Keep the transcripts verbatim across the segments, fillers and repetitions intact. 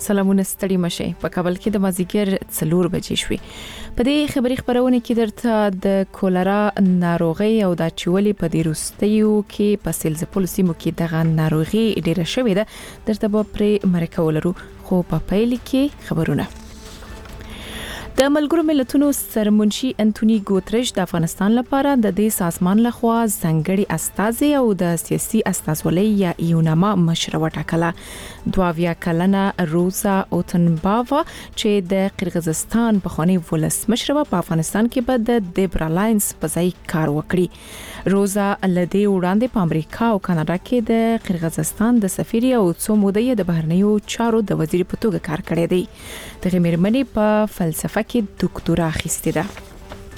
سلامونه ستړي مشه په کابل کې د مازیګر څلور بجې شوې. په دې خبري خبرونه کې درته د کولرا ناروغي او د چولې په دې روستیو کې په سیلزپول سیمو کې دغه ناروغي ډیره شوې ده. درته به پرې مرکه ولرو خو په پیل کې خبرونه. د ملګرو ملتونو سرمنشي انټونی ګوتریش د افغانستان لپاره د دې سازمان لخوا ځنګړي استازي او د سیاسي استازولۍ یا یوناما مشر وټاکله. دواویا کلنه روزا اوتنباوا چې د قرغیزستان په خونی ولسمشر په افغانستان کې به د دیبرالاینس په ځای کار وکړي. روزا لدی وړاندې په امریکا او کاناډا کې د قرغیزستان د سفیر او څو مودې د بهرنیو چارو د وزیر په توګه کار کړی دی. د غمیرمنې په فلسفه کې ډاکټورا اخیستې ده.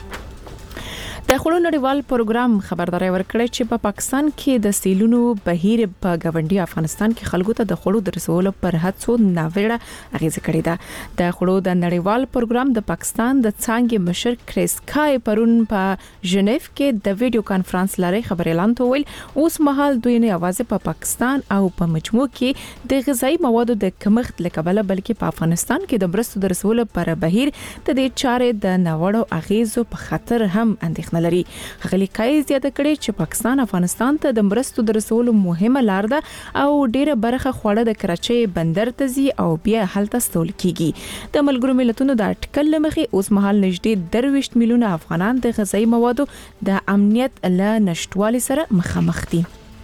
د خلونو نړیوال پروګرام خبرداري ورکړه چې په پا پاکستان کې د سیلونو بهیر په غونډي افغانستان کې خلکو ته د خړو د رسولو پر هڅو ناوړه اغیزه کړې ده. د خړو د نړیوال پروګرام د پاکستان د څنګه مشر کریس کای پرون په ژنیف کې د ویډیو کانفرنس لاري خبري اعلان ویل اوس مهال دوی نه आवाज په پاکستان او په مجموع کې د غذایی موادو د کمښت لکبله بلکې په افغانستان کې د برستو د رسولو پر بهیر د دې چارې د ناوړو اغیزو په خطر هم اندېښنه لري. غلي کای زیاته کړي چې پاکستان افغانستان ته د مرستو د رسولو مهمه لار ده او ډیره برخه خوړه د کراچۍ بندر ته ځي او بیا هلته ستول کیږي. د ملګرو ملتونو د اټکل لمخې اوس مهال نږدې درويشت میلیونه افغانان د غذایی موادو د امنیت له نشټوالي سره مخامخ دي.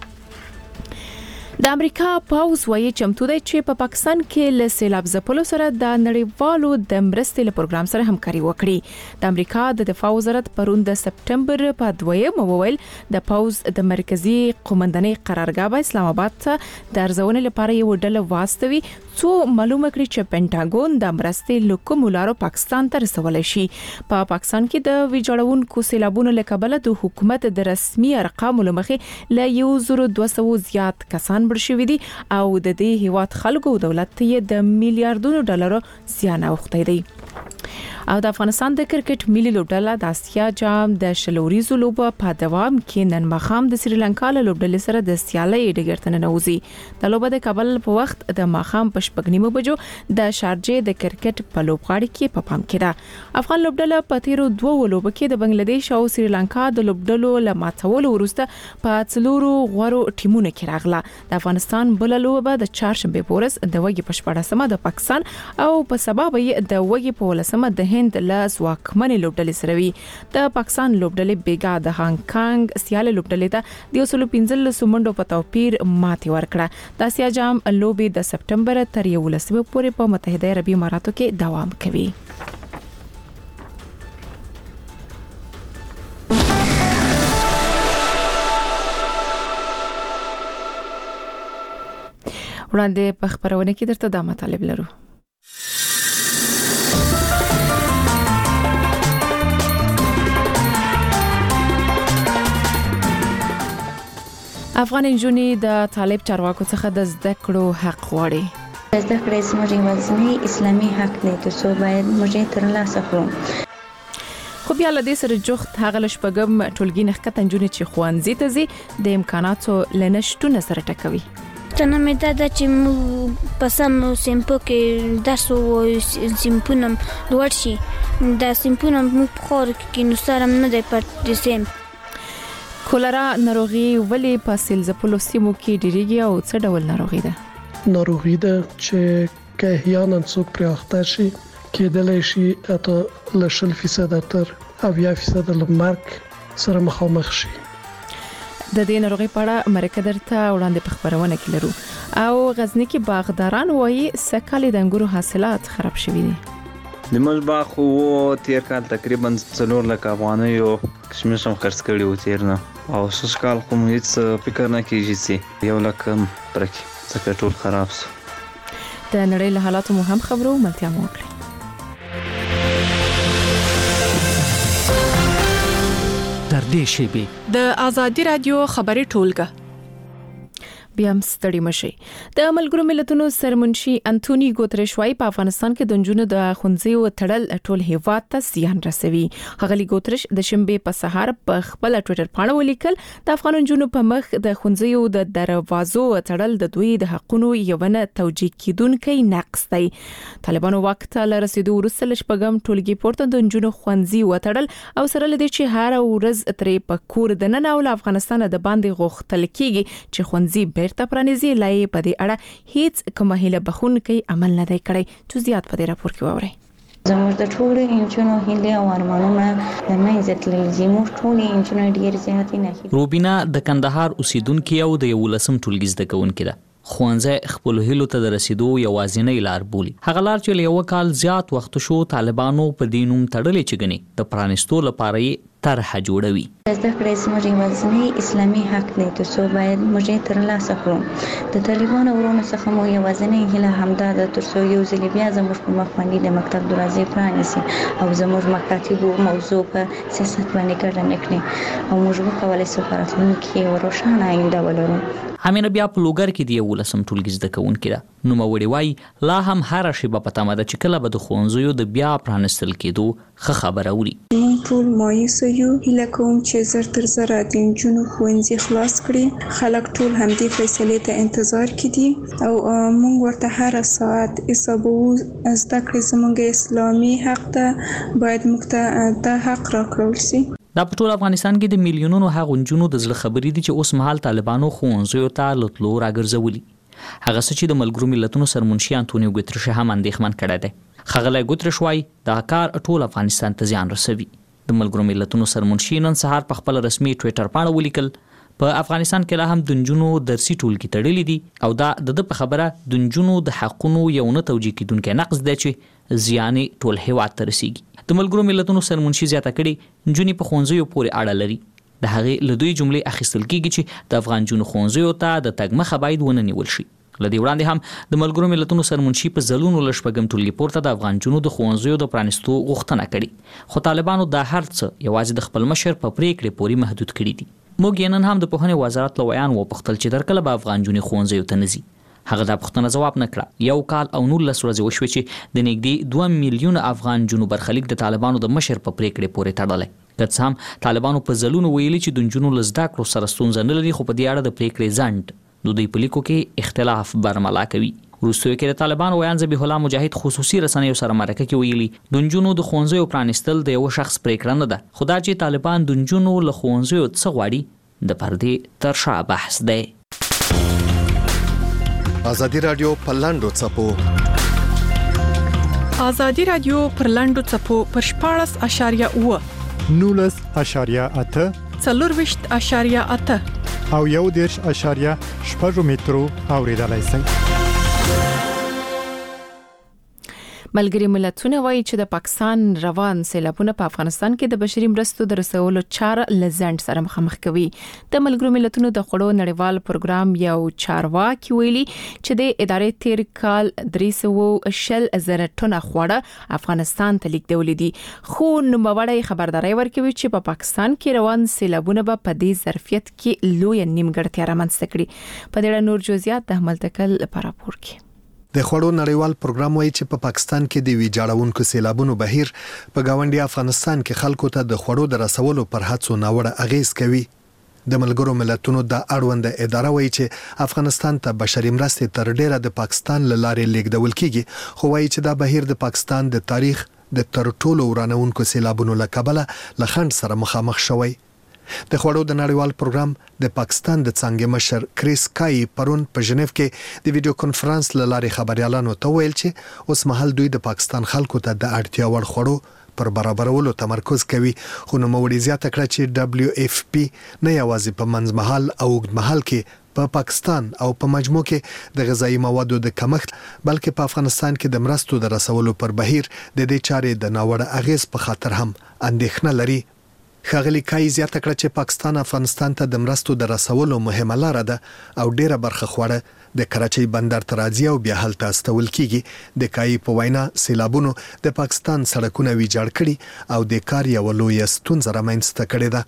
د امریکا پاوز وایي چمتو دی چې په پا پاکستان کې له سیلاب ځپلو سره د نړیوالو د مرستې له پروګرام سره همکاري وکړي. د امریکا د دفاع وزارت پرون د سپټمبر په دویم وویل د پاوز د مرکزی قومندانۍ قرارګاه په اسلام آباد ته د ارزونې لپاره یو ډله واستوي څو معلومه کړي چې پینټاګون د مرستې لکومولارو پاکستان ته رسولای شي. په پا پاکستان کې د ویجاړونکو سیلابونو لکبله د حکومت د رسمي ارقامو لمخې ل یو زره دوه سوه زیات کسان شوی دي او د دې هیواد خلکو او دولت ته د میلیارډونو ډالرو زیان اوختی دی. او د افغانستان د کرکټ ملي لوبډله د اسیا جام د شلوريزو لوبه په دوام کې نن ماخام د سریلانکا له لوبډلې سره د سیالۍ ډګر ته ننوځي. د لوبه د کابل په وخت د ماخام په شپږ نیمو بجو د شارجې د کرکټ په لوبغاړي کې په پام کې ده. افغان لوبډله په تیرو دوه لوبو کې د بنگلاديش او سریلانکا د لوبډلو له ماتولو وروسته په څلورو غوړو ټیمونو کې راغله. د افغانستان بل لوبه د چهارشنبه پورس د وګي په شپږمه د پاکستان او په سبب د وګي په ولسمه د هند له ځواکمنې لوبډلې سره وي. د پاکستان لوبډلې بیګا د هانګ کانګ سیاله لوبډلې ته د یو سل پنځلس منډو په توپیر ماتې ورکړه. د اسیا جام لوبې د سپټمبر تر یولسمې پورې په متحده عربي اماراتو کې دوام کوي. وړاندې په خبرونه کې درته دا مطالب لرو. افغان نجونې د طالب چارواکو څخه د زده کړو حق غواړي. زده کړې زموږ یوازینی اسلامي حق دی چې باید موږ ترلاسه کړو. خو بیا له دې سره جوخت هغه لشپګم ټولګي نخکته نجونې چې خوانځي ته ځي د امکاناتو لنشټونه سره ټکوي. تنه مې دا د چې په سم سیمپو کې درس او سیمپونم لوړ شي د سیمپونم په خور کې نو سره نه دی پټ سیم. کولرا ناروغي ولې په سیلزپولو سیمو کې ډیریږي او څه ډول ناروغي ده؟ ناروغي ده چې که احیانا څوک پرې اخته شي کېدلی شي اته له شل فیصد تر اویا فیصد مرګ سره مخامخ شي. د دې ناروغي په اړه مرکه درته وړاندې په خبرونه کې لرو. او غزنی کې باغداران وایي سکه‌ل د انګورو حاصلات خراب شوي دي. د موږ باغ خو تیر کال تقریبا څلور لک افغانۍ او کشمش هم خرڅ کړي و تیر نه او شش کال خو هیڅ فکر نه کیږي چې یو لک پرکی څخه ټول خراب شو. د نړۍ له حالاتو مو هم خبرو ملتیا مو وکړي. تر دې شی به د ازادي رادیو خبري ټولګه بیا هم ستړي مشي. د ملګرو ملتونو سرمنشي انټونی ګوتریش وايي په افغانستان کې د نجونو د ښوونځیو تړل ټول هیواد ته زیان رسوي. ښاغلي ګوتریش د شنبې په سهار په خپل ټوئیټر باندې ولیکل د افغان نجونو په مخ د ښوونځیو د دروازو تړل د دوی د حقونو یو نه توجیه کیدونکي نقص دی. طالبانو وخت له رسیدو وروسته لشپږم ټولګي پورته د نجونو ښوونځي وتړل او سره لدې چې هر ورځ ترې په کور د نن او افغانستان د باندې غوښتل کیږي چې ښوونځي بیرته پرانیزي. لای په دې اړه هیڅ کومه هیله بخونکي عمل نه دی کړی. جزئیات په دې راپور کې واورئ. زموږ د ټولو انجونو هیله او ارمانونه د منځ تلل زموږ ټولو انجونو ډیر زیاتې نه. روبینا د کندهار اوسیدونکو او د یولسم ټولګي زده کوونکې ده. خوانځه خپل هیلو ته د رسیدو یوازینۍ لار بولي. هغه لار چې یو کال زیات وخت شو طالبانو په دینوم تړلې چګني د پرانستو لپاره طرح جوړوي. زده کړې زموږ یوازینی اسلامي حق دی ترڅو باید موږ ترلاسه کړو. د طالبانو ورونو څخه مو یوازینی هیله همدا ده ترڅو یو ځل بیا زموږ په مخ باندې د مکتب دروازې پرانیسي او زموږ مکاتب موضوع په سیاست باندې ګډه نکړي او موږ وکولای شو په راتلونکي کې روښانه آینده ولرو. همینه بیا په لوګر کې دی ولسم ټولګي زده کوونکې ده. نو موري وای لا هم هر شی په پتامه ده چې کله به د خوانزیو د بیا پرانستل کېدو خه خبره وړي. ټول مایوس یو هیله کوم چې زر تر زر د جنونو خوانزي خلاص کړي. خلک ټول همدې فیصلې ته انتظار کړي او موږ ورته هر ساعت حسابو زده کړې زموږ اسلامي حق ده باید موږ ته د حق راکړل شي. دا په ټول افغانستان کې د میلیونونو هغه نجونو د زړه خبرې دي چې اوس مهال طالبانو ښوونځیو ته لتلو راګرځولي. هغه څه چې د ملګرو ملتونو سرمنشي انټونی ګوتریش هم اندېښمن کړی دی. ښاغلی ګوتریش وایي دا کار ټول افغانستان ته زیان رسوي. د ملګرو ملتونو سرمنشي نن سهار په خپل رسمي ټوئیټر باندې ولیکل په افغانستان کې لا هم د نجونو درسي ټولګي تړلي دي او دا د په خبره د نجونو د حقونو یو نه توجیه کیدونکي نقص دی چې زیان ټول هیواد ته رسیږي. د ملګرو ملتونو سرمنشي زیاته کړي نجونې په ښوونځیو پورې اړه لري. د هغې له دوی جملې اخیستل کیږي چې د افغان نجونو ښوونځیو ته د تګ مخه باید ونه نیول شي. له دې وړاندې هم د ملګرو ملتونو سرمنشي په ځلونو له شپږم ټولګي پورته د افغان نجونو د ښوونځیو د پرانستو غوښتنه کړې. خو طالبانو دا هر څه یوازې د خپل مشر په پریکړې پورې محدود کړي دي. موږ نن هم د پوهنې وزارت له ویان وپوښتل چې در کله به افغان نجونې ښوونځیو ته نه ځي. هغه دا پوښتنه ځواب نه کړه. یو کال او نولس ورځې وشوې چې د نږدې دوه میلیونه افغان نجونو برخلیک د طالبانو د مشر په پریکړې پورې تړلی. که څه هم طالبانو په ځلونو ویلي چې د نجونو له زده کړو سره ستونزه نه لري خو په دې اړه د پریکړې ځنډ د دوی په لیکو کې اختلاف برملا کوي. وروستیو کې د طالبانو ویان ذبیح الله مجاهد خصوصي رسنیو سره مرکه کې ویلي د نجونو د ښوونځیو پرانستل د یو شخص پریکړه نه ده خو دا چې طالبان د نجونو له ښوونځیو څه غواړي د پردې تر شا بحث دی. ازادي رادیو په لاندو چپو ازادي رادیو پر لاندو چپو پر شپاړس اشاریه اوه نولس اشاریه اته څلورویشت اشاریه اته او یو دیرش اشاریه شپږ مترو اوریدلای شئ. ملګری ملتونه وایي چې د پاکستان روان سیلابونه په افغانستان کې د بشري مرستو د رسولو چاره لزند سره مخامخ کوي. د ملګرو ملتونو د خوړو نړیوال پروګرام یو چارواکي ویلي چې د ادارې تیر کال درې سوه شل زره ټنه خواړه افغانستان ته لیږدولې دي. خو نوموړی خبرداري ورکوي چې په پاکستان کې روان سیلابونه به په دې ظرفیت کې لوی نیمګړتیا رامنځته کړي. په دې اړه نور جزئیات د احمد تکل په راپور کې. د خوړو نړیوال پروګرام وایي چې په پا پاکستان کې د ویجاړونکو سیلابونو بهیر په گاونډي افغانستان کې خلکو ته د خوړو د رسولو پر هڅو ناوړه اغیز کوي. د ملګرو ملتونو د اړوند اداره وایي چې افغانستان ته بشري مرستې تر ډیره د پاکستان له لارې لیږدول کیږي خو وایي چې دا بهیر د پاکستان د تاریخ د تر ټولو ورانونکو سیلابونو له کبله له خنډ سره مخامخ شوی. د خوړو د نړیوال پروګرام د پاکستان د څنګه مشر کریس کای پرون په ژنیف کې د ویډیو کانفرنس له لارې خبريالانو ته ویل چې اوس مهال دوی د پاکستان خلکو ته د اړتیا وړ خوړو پر برابرولو تمرکز کوي. خو نو موري زیاته کړه چې دبليو اف پی نه یوازې په منځمهال او اوږدمهال کې په پا پاکستان او په مجموع کې د غذایی موادو د کمښت بلکې په افغانستان کې د مرستو د رسولو پر بهیر د دې چارې د ناوړه اغیز په خاطر هم اندېښنه لري. ښاغلي کای زیاته کړه چې پاکستان افغانستان ته د مرستو د رسولو مهمه لار ده او ډیره برخه خوړه د کراچۍ بندر ته راځي او بیا هلته استول کیږي. د کای په وینا سیلابونو د پاکستان سړکونه ویجاړ کړي او د کار یو لوی ستونزه رامنځته کړې ده.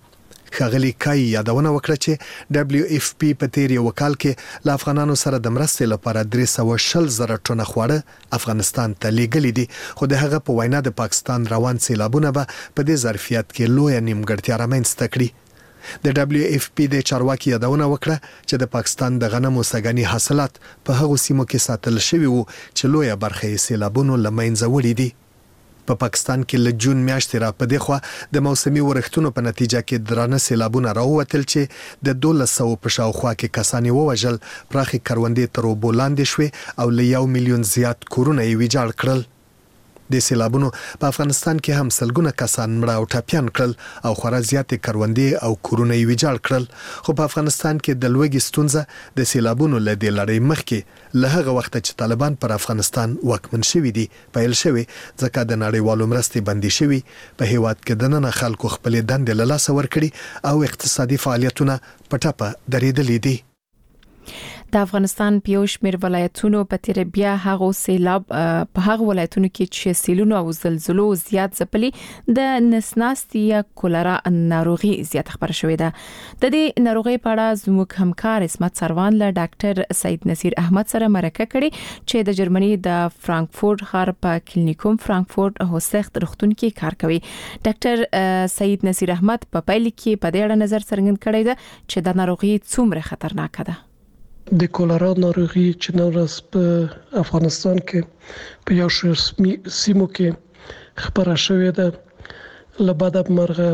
ښاغلي کای یادونه وکړه چې دبليو اف پی په تیر یو کال کې له افغانانو سره د مرستې لپاره درې سوه شل زره ټنه خواړه افغانستان ته لیږلي دي، خو د هغه په وینا د پاکستان روان سیلابونه به په دې ظرفیت کې لویه نیمګړتیا رامنځته کړي. د دبليو اف پی د چارواکي یادونه وکړه چې د پاکستان د غنمو سګنی حاصلات په هغو سیمو کې ساتل شوي وو چې لویه برخه یې سیلابونو له منځه وړي دي. په پاکستان کې له جون میاشتې را پدې خوا د موسمي ورښتونو په نتیجه کې درانه سیلابونه راووتل چې د دولس سوه په شاوخوا کې کسان یې ووژل، پراخې کروندې تر اوبو لاندې شوې او له یو میلیون زیات کورونه یې ویجاړ کړل. د سیلابونو په افغانستان کې هم سلګونه کسان مړه او ټپیان کړل او خورا زیاتې کروندې او کورونه یې ویجاړ کړل. خو په افغانستان کې د لوږې ستونزه د سیلابونو له دې لړۍ مخکې له هغه وخته چې طالبان پر افغانستان واکمن شوي دي پیل شوی، ځکه د نړیوالو مرستې بندي شوي، په هیواد کې دننه خلکو خپلې دندې له لاسه ورکړي او اقتصادي فعالیتونه په ټپه درېدلي دي. د افغانستان په یو شمېر ولایتونو په تیر بیا هغه سیلاب په هغه ولایتونو کې چې سیلونو او زلزلو زیات ځپلي د نسناستي یا کولرا ناروغي زیات خبر شوې ده. د دې ناروغي په اړه زموږ همکار اسمت سروان له ډاکټر سید نصیر احمد سره مرکه کړې چې د جرمني د فرانکفورت ښار په کلینیکوم فرانکفورت هوسخت روغتون کې کار کوي. ډاکټر سید نصیر احمد په پیل کې په دې اړه نظر څرګند کړی ده چې د ناروغي څومره خطرناک ده. د کولرا ناروغي چې نن ورځ په افغانستان کې په یو شمېر سیمو کې خپره شوې ده، له بده مرغه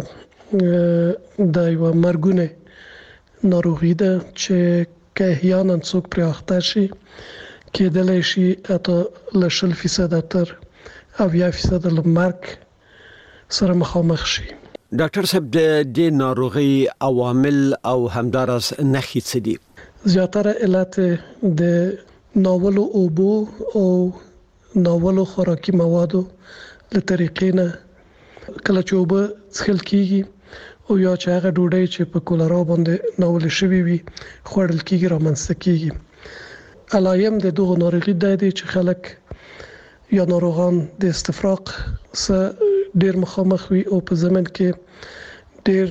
د یوه مرګونې ناروغي ده چې که احیانا څوک پرې اخته شي کېدلی شي حتی له شل فیصده تر اویا فیصده له مرګ سره مخامخ شي. ډاکټر صاحب د دې ناروغي عوامل او همدارس نښې څه دي؟ زیاتره علت د ناولو اوبو او ناولو خوراکي موادو له طریقې نه کله چې اوبه څښل کیږي او یا چې هغه ډوډۍ چې په کولرا باندې ناول شوی وي خوړل کیږي رامنځته کیږي. علایم د دغه ناروغي د دې چې خلک یا ناروغان د استفراغ سره ډیر مخامخ وي او په زمن کې ډیر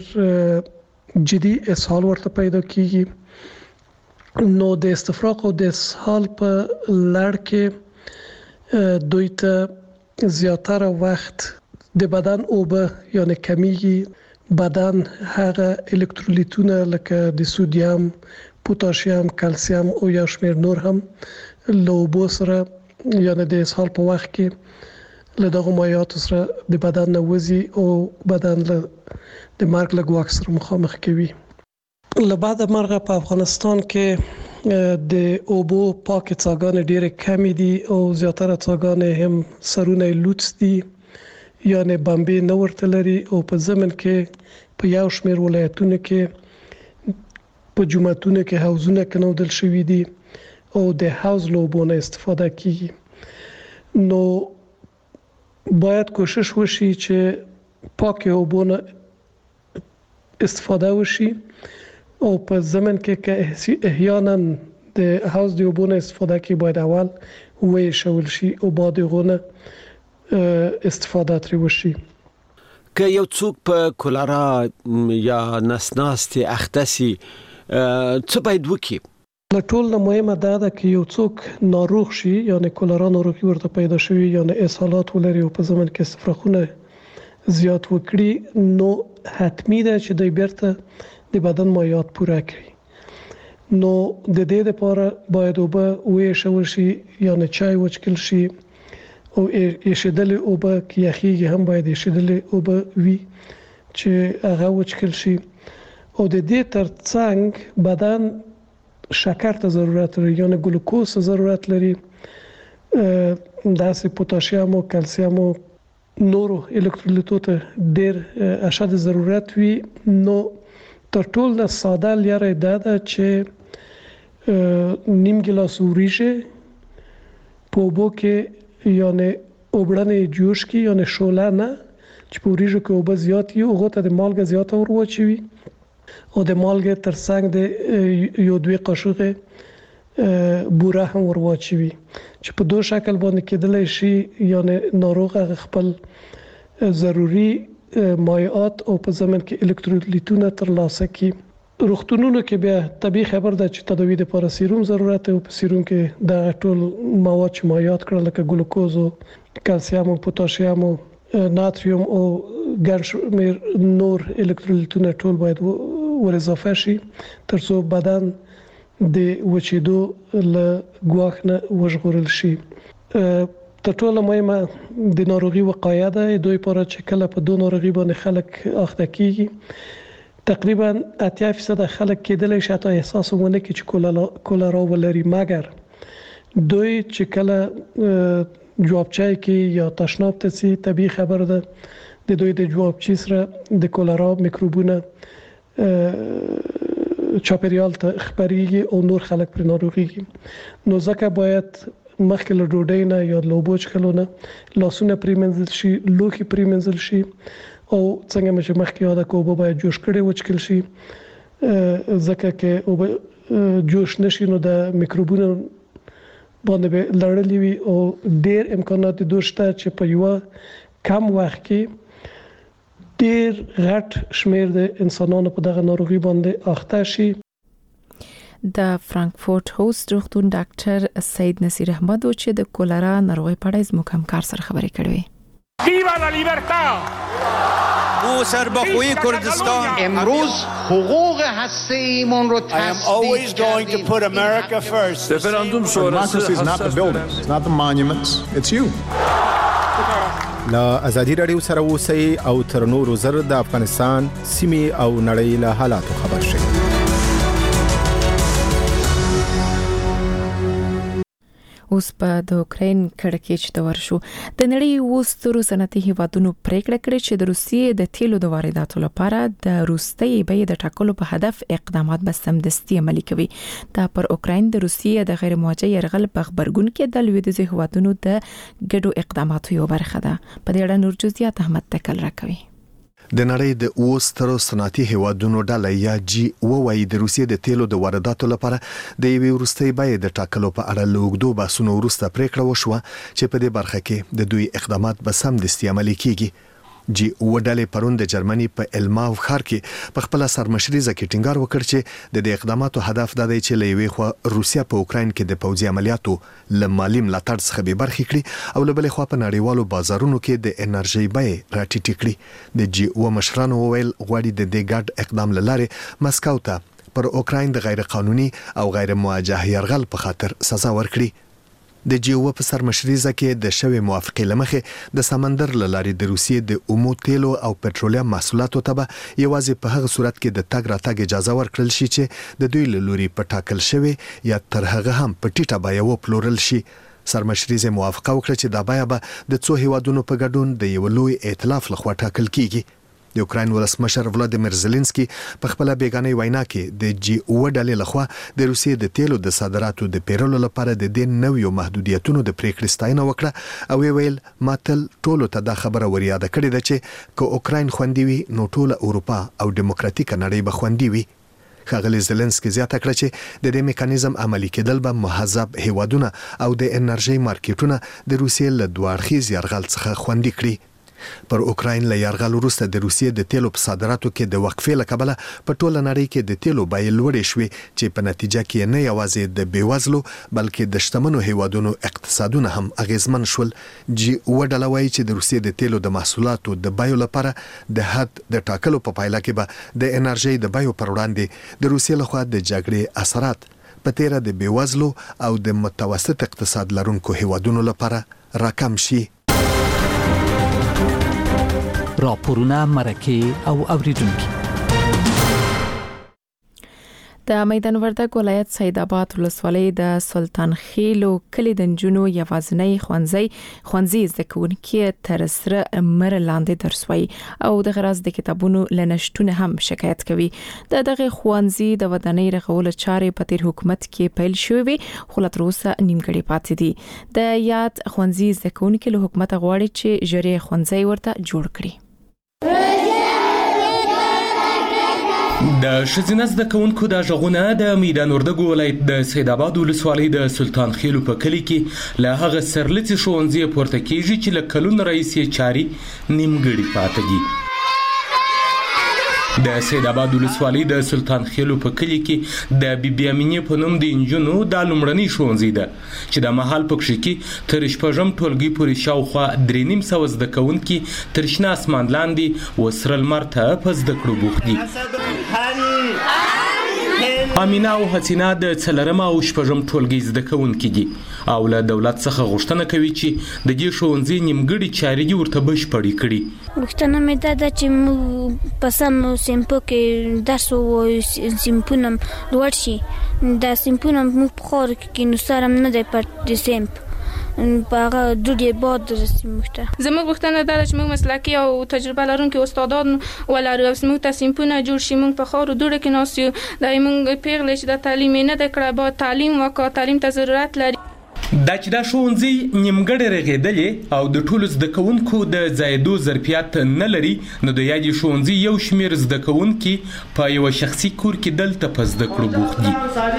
جدي اسهال ورته پیدا کیږي. نو د استفراغ او د اسهال په لړ کې دوی ته زیاتره وخت د بدن اوبه یعنی کمیږي، بدن هغه الکترولیتونه لکه د سودیم، پوتاشیم، کلسیم او یا شمیر نور هم له اوبو سره یعنی د اسهال په وخت کې له دغه مایعاتو سره د بدن نه وځي او بدن له د مرګ له ګواښ سره مخامخ کوي. له بعد مرغه په افغانستان کې د اوبو پاکه څاګانې ډېرې کمې دي او زیاتره څاګانې هم سرونه لوڅ دي یعنی بمبې نه ورته لري او په زمن کې په یو شمېر ولایتونو کې په جوماتونو کې حوضونه کنودل شوي دي او د حوض له اوبو نه استفاده کیږي. نو باید کوشش وشي چې پاکه اوبو نه استفاده وشي او په زمن کې که احیانا د حوض د اوبو نه استفاده کې باید اول ویشول شي او بعد غونه استفاده ترې وشي. که یو څوک په کولرا یا نسناستي اخته سي څه باید وکړي؟ له ټول نه مهمه دا ده چې یو څوک ناروغ شي یعنی کولرا ناروغي ورته پیدا شوي یعنی اسهالات ولري او په زمن کې استفراغونه زیات وکړي نو حتمی ده چې دوی بیرته د بدن مایعات پوره کړي. نو د دې لپاره باید اوبه ویشول شي یعنی چای وڅښل شي او ایشېدلې اوبه کې یخیږي هم باید ایشېدلې اوبه وي چې هغه وڅښل شي او د دې ترڅنګ بدن شکر ته ضرورت لري یعنی ګلوکوز ته ضرورت لري، داسې پوتاشیم او کلسیم او نورو الکترولیتو ته ډېر اشد ضرورت وي. نو تر ټولو ساده لاره دا ده چې نیم ګیلاس وریژې په اوبو کې یعنی اوبړنې جوش کې یعنی شوله نه چې په وریژو کې اوبه زیات وي هغه ته د مالګه زیاته ور واچوي او د مالګې ترڅنګ د یو دوه قاشقه بوره هم ور واچوي چې په دوه شکل باندې کېدلی شي یعنی ناروغ خپل ضروری مایعات او په ضمن کې الکترولیتونه ترلاسه کړي. روغتونونو کې بیا طبي خبر ده چې تداوی لپاره سیروم ضرورت او په سیروم کې د ټول مواد چې مایعات کړل لکه ګلوکوز او کلسیم او پوتاشیم او ناتریوم او ګڼ نور الکترولیتونه ټول باید ور اضافه شي ترڅو بدن د وچېدو له ګواښ نه وژغورل شي. تر ټولو مهمه د ناروغي وقایه ده. دوی لپاره چې کله په دوه ناروغي باندې خلک اخته کیږي تقریبا اتیا فیصد خلک کېدلی شي حتی احساس ونه کړي چې کولرا ولري، مګر دوی چې کله جوابچای کې یا تشناب ته سي طبي خبر ده د دوی د جوابچي سره د کولرا میکروبونه چاپیریال ته خبريږي او نور خلک پر ناروغيږي. نو ځکه باید مخکې له ډوډۍ نه یا لوبو څخه نه لاسونه پریمنځل شي، لوښي پریمنځل شي او څنګه چې مخکې یاد کوو باید جوش کړي وچکل شي ځکه کې او جوش نشي نو د میکروبونو باندې لړلې وي او ډېر امکانات دوشته چې په یو کم وخت کې ډېر غټ شمیر د انسانانو په دغه ناروغي باندې اخته شي. د فرانکفورت هوست روغتون ډاکټر سید نصیر احمد چې د کولرا ناروغي په اړه زموږ همکار سره خبرې کړې. ویوا لا لیبرتا او سربخوی کردستان امروز حقوق هسته‌ایمون رو تصدیق کردیم. Referendum sonrası is not the buildings, it's not the monuments, it's you. لا ازادي رادیو سره اوسئ او تر نورو زر د افغانستان سیمې او نړۍ له حالاتو خبر شئ. اوس په د اوکرين کړکېچ د ورشو د نړۍ وسترو صنعتي هیوادونو پریکړه کړې چې د روسیې د تیلو د وارداتو لپاره د روسي بیې د ټاکلو په هدف اقدامات به سمدستي عملي کوي. دا پر اوکرين د روسیې د غیر موجه يرغل په خبرګون کې د لویدیځ هیوادونو د ګډو اقداماتو یو برخه ده. په دې اړه نور جزئیات احمد تکل راکوي. د نړۍ د اوسترو صنعتي هیوادونو ډله یا جی وایي د روسیې د تیلو د وارداتو لپاره د یوې وروستۍ بیې د ټاکلو په اړه لوګدو باسونو وروسته پریکړه وشوه چې په دې برخه کې د دوی اقدامات به سمدستي عملي کیږي. جی وډلې پرون د جرمني په الماو ښار کې په خپل سرمشريزه کې ټینګار وکړ چې د دې اقداماتو هدف دا دی چې لوي خو روسیا په اوکرين کې د پوځي عملیاتو لمالي ملاتړ څخه به برخې کړي او لبلې خو په نړیوالو بازارونو کې د انرژي بیې راټیټې کړي. د جی او مشرانو ویل غواړي د دې ګډ اقدام لاره مسکو ته پر اوکرين د غیر قانوني او غیر موجه يرغل په خاطر سزا ورکړي. د جی او په سرمشريزه کې د شوی موافقه لمخې د سمندر لارې د روسیې د اومو تیلو او پټرولیم محصولاتو ته به یوازې په هغه صورت کې د تګ راتګ اجازه ورکړل شي چې د دوی له لوري په ټاکل شوی یا تر هغه هم په ټیټه بیه وپلورل شي. سرمشريزه موافقه وکړه چې دا بیه به د څو هیوادونو په ګډون د یو لوی ائتلاف لخوا ټاکل کیږي. د اوکرين ولسمشر ولادیمیر زيلنسکي په خپل بیگانه وینا کې د جی او ډلې لخوا د روسیې د تیلو د صادراتو د پیرولو لپاره د دې نویو محدودیتونو د پریکړې ستاینه وکړه او ویل ماتل ټولو ته دا خبره وریاده کړې ده چې که اوکرين خوندي وي نو ټول اروپا او دیموکراتیک نړۍ به خوندي وي. ښاغلی زيلنسکي زیاته کړه چې د دې میکانیزم عملي کېدل به مهذب هیوادونه او د انرژي مارکیټونه د روسیې له دوه اړخیز یرغل څخه خوندي کړي. پر اوکرين له یرغل وروسته د روسیې د تیلو په صادراتو کې د وقفې لکبله په ټوله نړۍ کې د تیلو بیې لوړې شوې چې په نتیجه کې نه یوازې د بیوزلو بلکې د شتمنو هیوادونو اقتصادونه هم اغیزمن شول. جی وډله وایي چې د روسیې د تیلو د محصولاتو د بیو لپاره د حد د ټاکلو په پایله کې به د انرژي د بیو پر وړاندې د روسیې لخوا د جګړې اثرات په تیره د بیوزلو او د متوسط اقتصاد لرونکو هیوادونو لپاره راکم شي. راپورونه مرکه او اوریدونکو د میدان وردګ ولایت سید آباد ولسوالۍ د سلطان خیلو کلی د جنو یوازنۍ خوانزي خوانزي زکونکي تر سره مر لاندې درسوي او د غراز د کتابونو لنشتونه هم شکایت کوي. د دغه خوانزي د ودانۍ رغول چارې په تیر حکومت کې پیل شوې خو لا تر اوسه نیمګړې پاتې دي. د یاد خوانزي زکونکي له حکومت غواړي چې جری خوانزي ورته جوړ کړي. د شزینه زده کوونکو د ژغونه د میدان وردګ ولایت د سید آباد ولسوالۍ د سلطان خیلو په کلی کې له هغه سرلڅ ښوونځي پورته کیږي چې له کلونو راهیسې چاري نیمګړي پاتې دي. د سید آباد ولسوالۍ د سلطان خېلو په کلي کې د بی بی امینې په نوم د انجونو د لومړنۍ ښوونځي ده چې د مهال په کښې کې تر شپږم ټولګي پورې شاوخوا درې نیم سوه زده کوونکي تر شنه اسمان لاندې و سره لمر ته په زده کړو بوخت دي. امینا او حسینا د څلرم او شپږم ټولګي زده کوونکي دي او له دولت څخه غوښتنه کوي چې د دې ښوونځي نیمګړي چارې دې ورته بشپړې کړي. غوښتنه مې دا ده چې موږ په سم سیمپو کې درس ووایو، سیمپونه لوړ شي. دا سیمپونه موږ په خاور کې نو سره نه دی پټ سیمپ په هغه دوړې باد رسي موږ ته. زموږ غوښتنه دا ده چې موږ مسلکي او تجربه لرونکي استادان ولرو او موږ ته سیمپونه جوړ شي. موږ په خاورو دوړو کې ناست یو، دا موږ پیغلې چې د تعلیم نه ده کړی باید تعلیم وکړو، تعلیم ته ضرورت لري. دا چې دا ښوونځي نیمګړی رغېدلې او د ټولو زده کوونکو د ځایېدو ظرفیت نه لري، نو د یادې ښوونځي یو شمېر زده کوونکي په یوه شخصي کور کې دلته په زده کړو بوخت دي.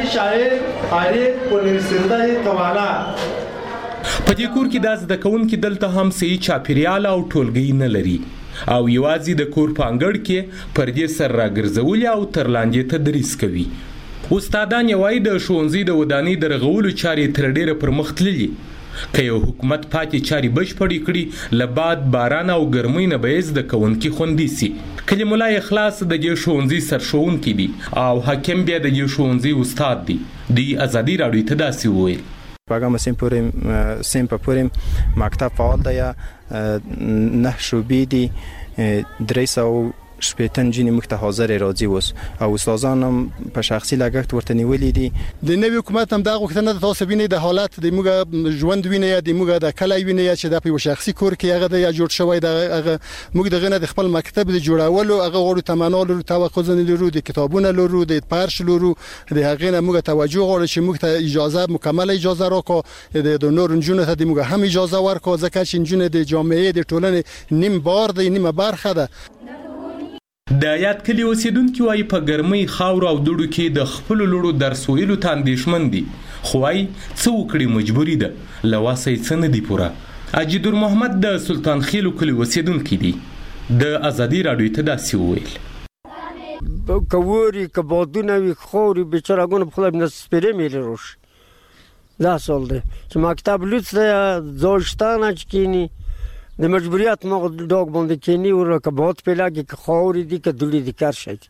په دې کور کې دا زده کوونکي دلته هم صحیح چاپیریال او ټولګي نه لري او یوازې د کور په انګړ کې پردې سر راګرځولي او تر لاندې تدریس کوي. استادان یې وایي د ښوونځي د ودانۍ د رغولو چارې تر ډېره پرمخ تللي. که یو حکومت پاتې چارې بشپړې کړي، له باد باران او ګرمۍ نه به یې زده کوونکي خوندي سي. کلیم الله اخلاص د دې ښوونځي سرښوونکی دي او حاکم بیا د دې ښوونځي استاد دي. دوی ازادي راډیو ته داسې وویل: شپږم سیم پورې سیم په پورې مکتب فعال دی، نه شوبې دي، درې سوه شپېته نجونې موږ ته حاضر راځي اوس او استادان هم په شخصي لګښت ورته نیولي دي. د نوي حکومت هم دا غوښتنه ده تاسو وینئ د حالت د موږ ژوند وینئ یا د موږ د کلی وینئ چې د په یو شخصي کور کې هغه د جوړ شوی د هغه موږ دغه نه د خپل مکتب د جوړولو هغه غوړو تمنا لرو، توقع لرو، د کتابونو لرو، د پارش لرو، د هغه نه موږ توجه غواړو چې موږ ته اجازه مکمل اجازه راکړو، د نور نجونو ته د موږ هم اجازه ورکړو ځکه چې نجونې د جامعې د ټولنې نیم بار دی، نیمه برخه ده. د یاد کلی اوسیدونکي وایي په ګرمۍ خاورو او دوړو کې د خپلو لوړو درس ویلو ته اندېښمن دي، خو وایي څه وکړي مجبوري ده، له وسه یې څه نه دي پوره. اجدور محمد د سلطان خېلو کلي اوسیدونکی دی، د ازادي راډیو ته داسې وویل: که ووري که بادونه وي خاورې بېچارهګانو په خدای نه سپېرې میلې راشي. دا سوال دی چې مکتب لوڅ دی، ځای شته نه چې کښېني، د مجبوریت ما ډاګ باندې کېنی ور که باد پیلاږي که خاورې دي که دوړې دي کار شي.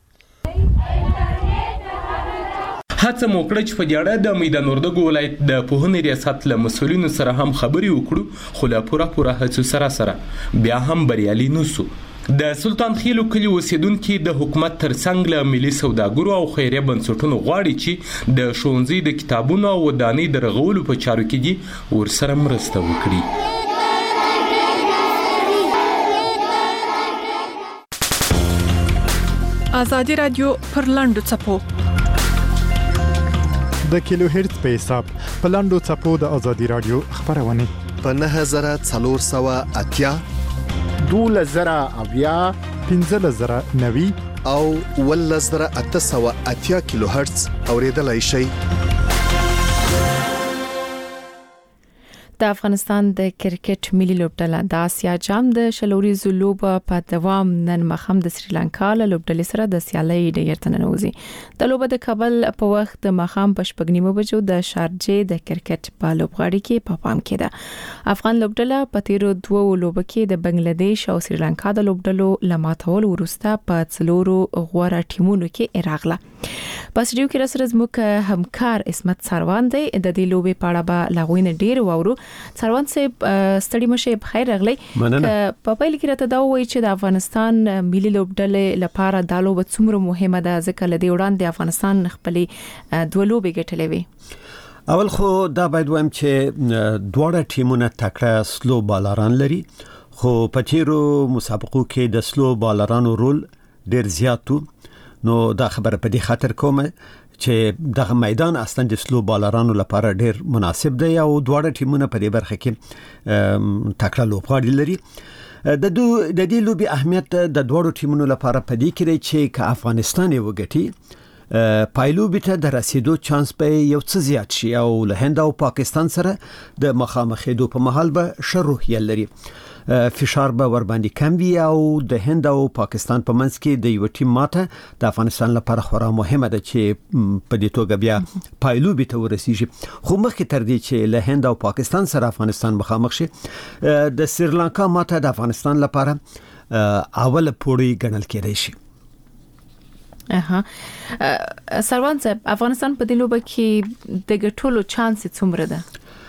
هڅه مو کړه چې په دې اړه د میدان وردګو ولایت د پوهنې ریاست له مسؤلینو سره هم خبرې وکړو، خو له پوره پوره هڅو سره سره بیا هم بریالي نه سو. د سلطان خېلو کلي اوسیدونکي د حکومت ترڅنګ له ملي سوداګرو او خیریه بنسټونو غواړي چې د ښوونځي د کتابونو او ودانۍ د رغولو په چارو کې دي ورسره مرسته وکړي. ازادي رادیو پر لاندو څپو د کیلو هرتز په حساب په لاندو څپو د ازادي رادیو خبرونه په نه هزار څلور سوه اتیا دوله زره اویا پنځه زره نوي او ول زره اته سوه اتیا کیلو هرتز اوریدلای شي. د افغانستان د کرکټ ملي لوبډله د آسیا جام د شلوريزو لوبه په دوام نن مخام د سریلانکا له لوبډلې سره د سیالۍ ډیر تننوزي. د لوبه د کابل په وخت د مخام په شپږنیمو بجو د شارجې د کرکټ په لوبغاړي کې په پام کې ده. افغان لوبډله په تیرو دوو لوبو کې د بنگلاديش او سریلانکا د لوبډلو لماتول ورسته په څلورو غوړه ټیمونو کې راغله. په سټډیو کې سره زموږ همکار اسمت سروان دی، د دې لوبې په اړه به لاغوینه ډیر وورو. سروان صاحب ستړي مشه بخیر راغلی. په پیل کې راته دا وایي چې د افغانستان ملي لوبډلې لپاره دا لوبه څومره مهمه ده ځکه لدی وړاندې افغانستان خپلې دوه لوبې ګټلې وي. اول خو دا باید وایم چې دواړه ټیمونه تکړه سلو بالران لري، خو په تیرو مسابقو کې د سلو بالرانو رول ډیر زیات و، نو دا خبره په دې خاطر کومه چې دغه میدان اصلا د سلو بالرانو لپاره ډیر مناسب دی او دواړه ټیمونه په دې برخه کې تکړه لوبغاړي لري. د دو د دې لوبي اهمیت د دواړو ټیمونو لپاره په دې کې دی چې که افغانستان یې وګټي پایلوبي ته د رسیدو چانس به یو څه زیات شي او له هند او پاکستان سره د مخامخېدو په مهال به ښه روحیه لري. فشار به ور باندې کم وي او د هند او پاکستان په منځ کې د یو ټیم ماته د افغانستان لپاره خورا مهمه ده چې په دې توګه بیا پایلوبي ته ورسیږي. خو مخکې تر دې چې له هند او پاکستان سره افغانستان مخامخ شي د سریلانکا ماته د افغانستان لپاره اول پوړی ګڼل کېدای شي. اها سروان صاحب افغانستان په دې لوبه کې د ګټلو چانس څومره ده؟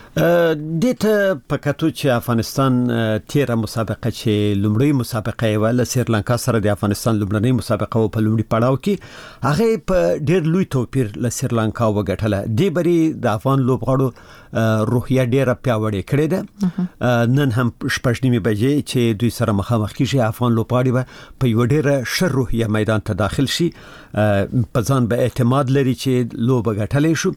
دته پکاتو چې افغانستان تیره مسابقه چې لومړی مسابقه یې ول سریلانکا سره د افغانستان لومړنۍ مسابقه په لومړي پړاو کې هغه په ډېر لوی توپیر له سریلانکا وګټله. دی بری د افغان لوبغاړو روحیه ډېره پیاوړې کړې ده. نن هم شپږ نیمې بجې چې دوی سره مخامخ کیږي افغان لوبغاړي به په یو ډېر ښه روحیه میدان ته داخل شي، په ځان به اعتماد لري چې لوبه ګټلې شو.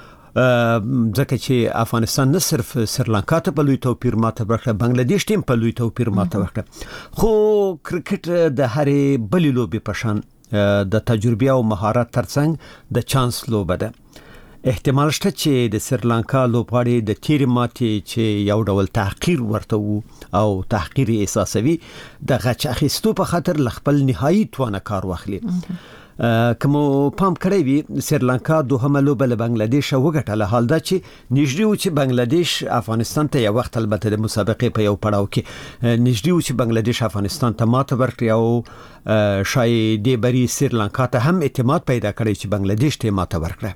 ځکه چې افغانستان نه صرف سریلانکا ته په لوی توپیر ماته ورکړه، بنگلاديش ټیم په لوی توپیر ماته ورکړه. خو کرکټ د هرې بلې لوبې په شان د تجربه او مهارت ترڅنګ د چانس لوبه ده. احتمال شته چې د سریلانکا لوبغاړي د تیر ماتې چې یو ډول تحقیر ورته وو او تحقیر احساسوي د غچ اخیستو په خاطر خپل نهایی توانه کار واخلي. کوم پام کړی وي سریلانکا دوهمه لوبه له بنگلاديش وګټله، حال دا چې نږدې و چې بنگلاديش افغانستان ته یو وخت البته د مسابقې په یو پړاو کې نږدې و چې بنگلاديش افغانستان ته ماته ورکړي او شاید دې بری سریلانکا ته هم اعتماد پیدا کړي چې بنگلاديش ته ماته ورکړي.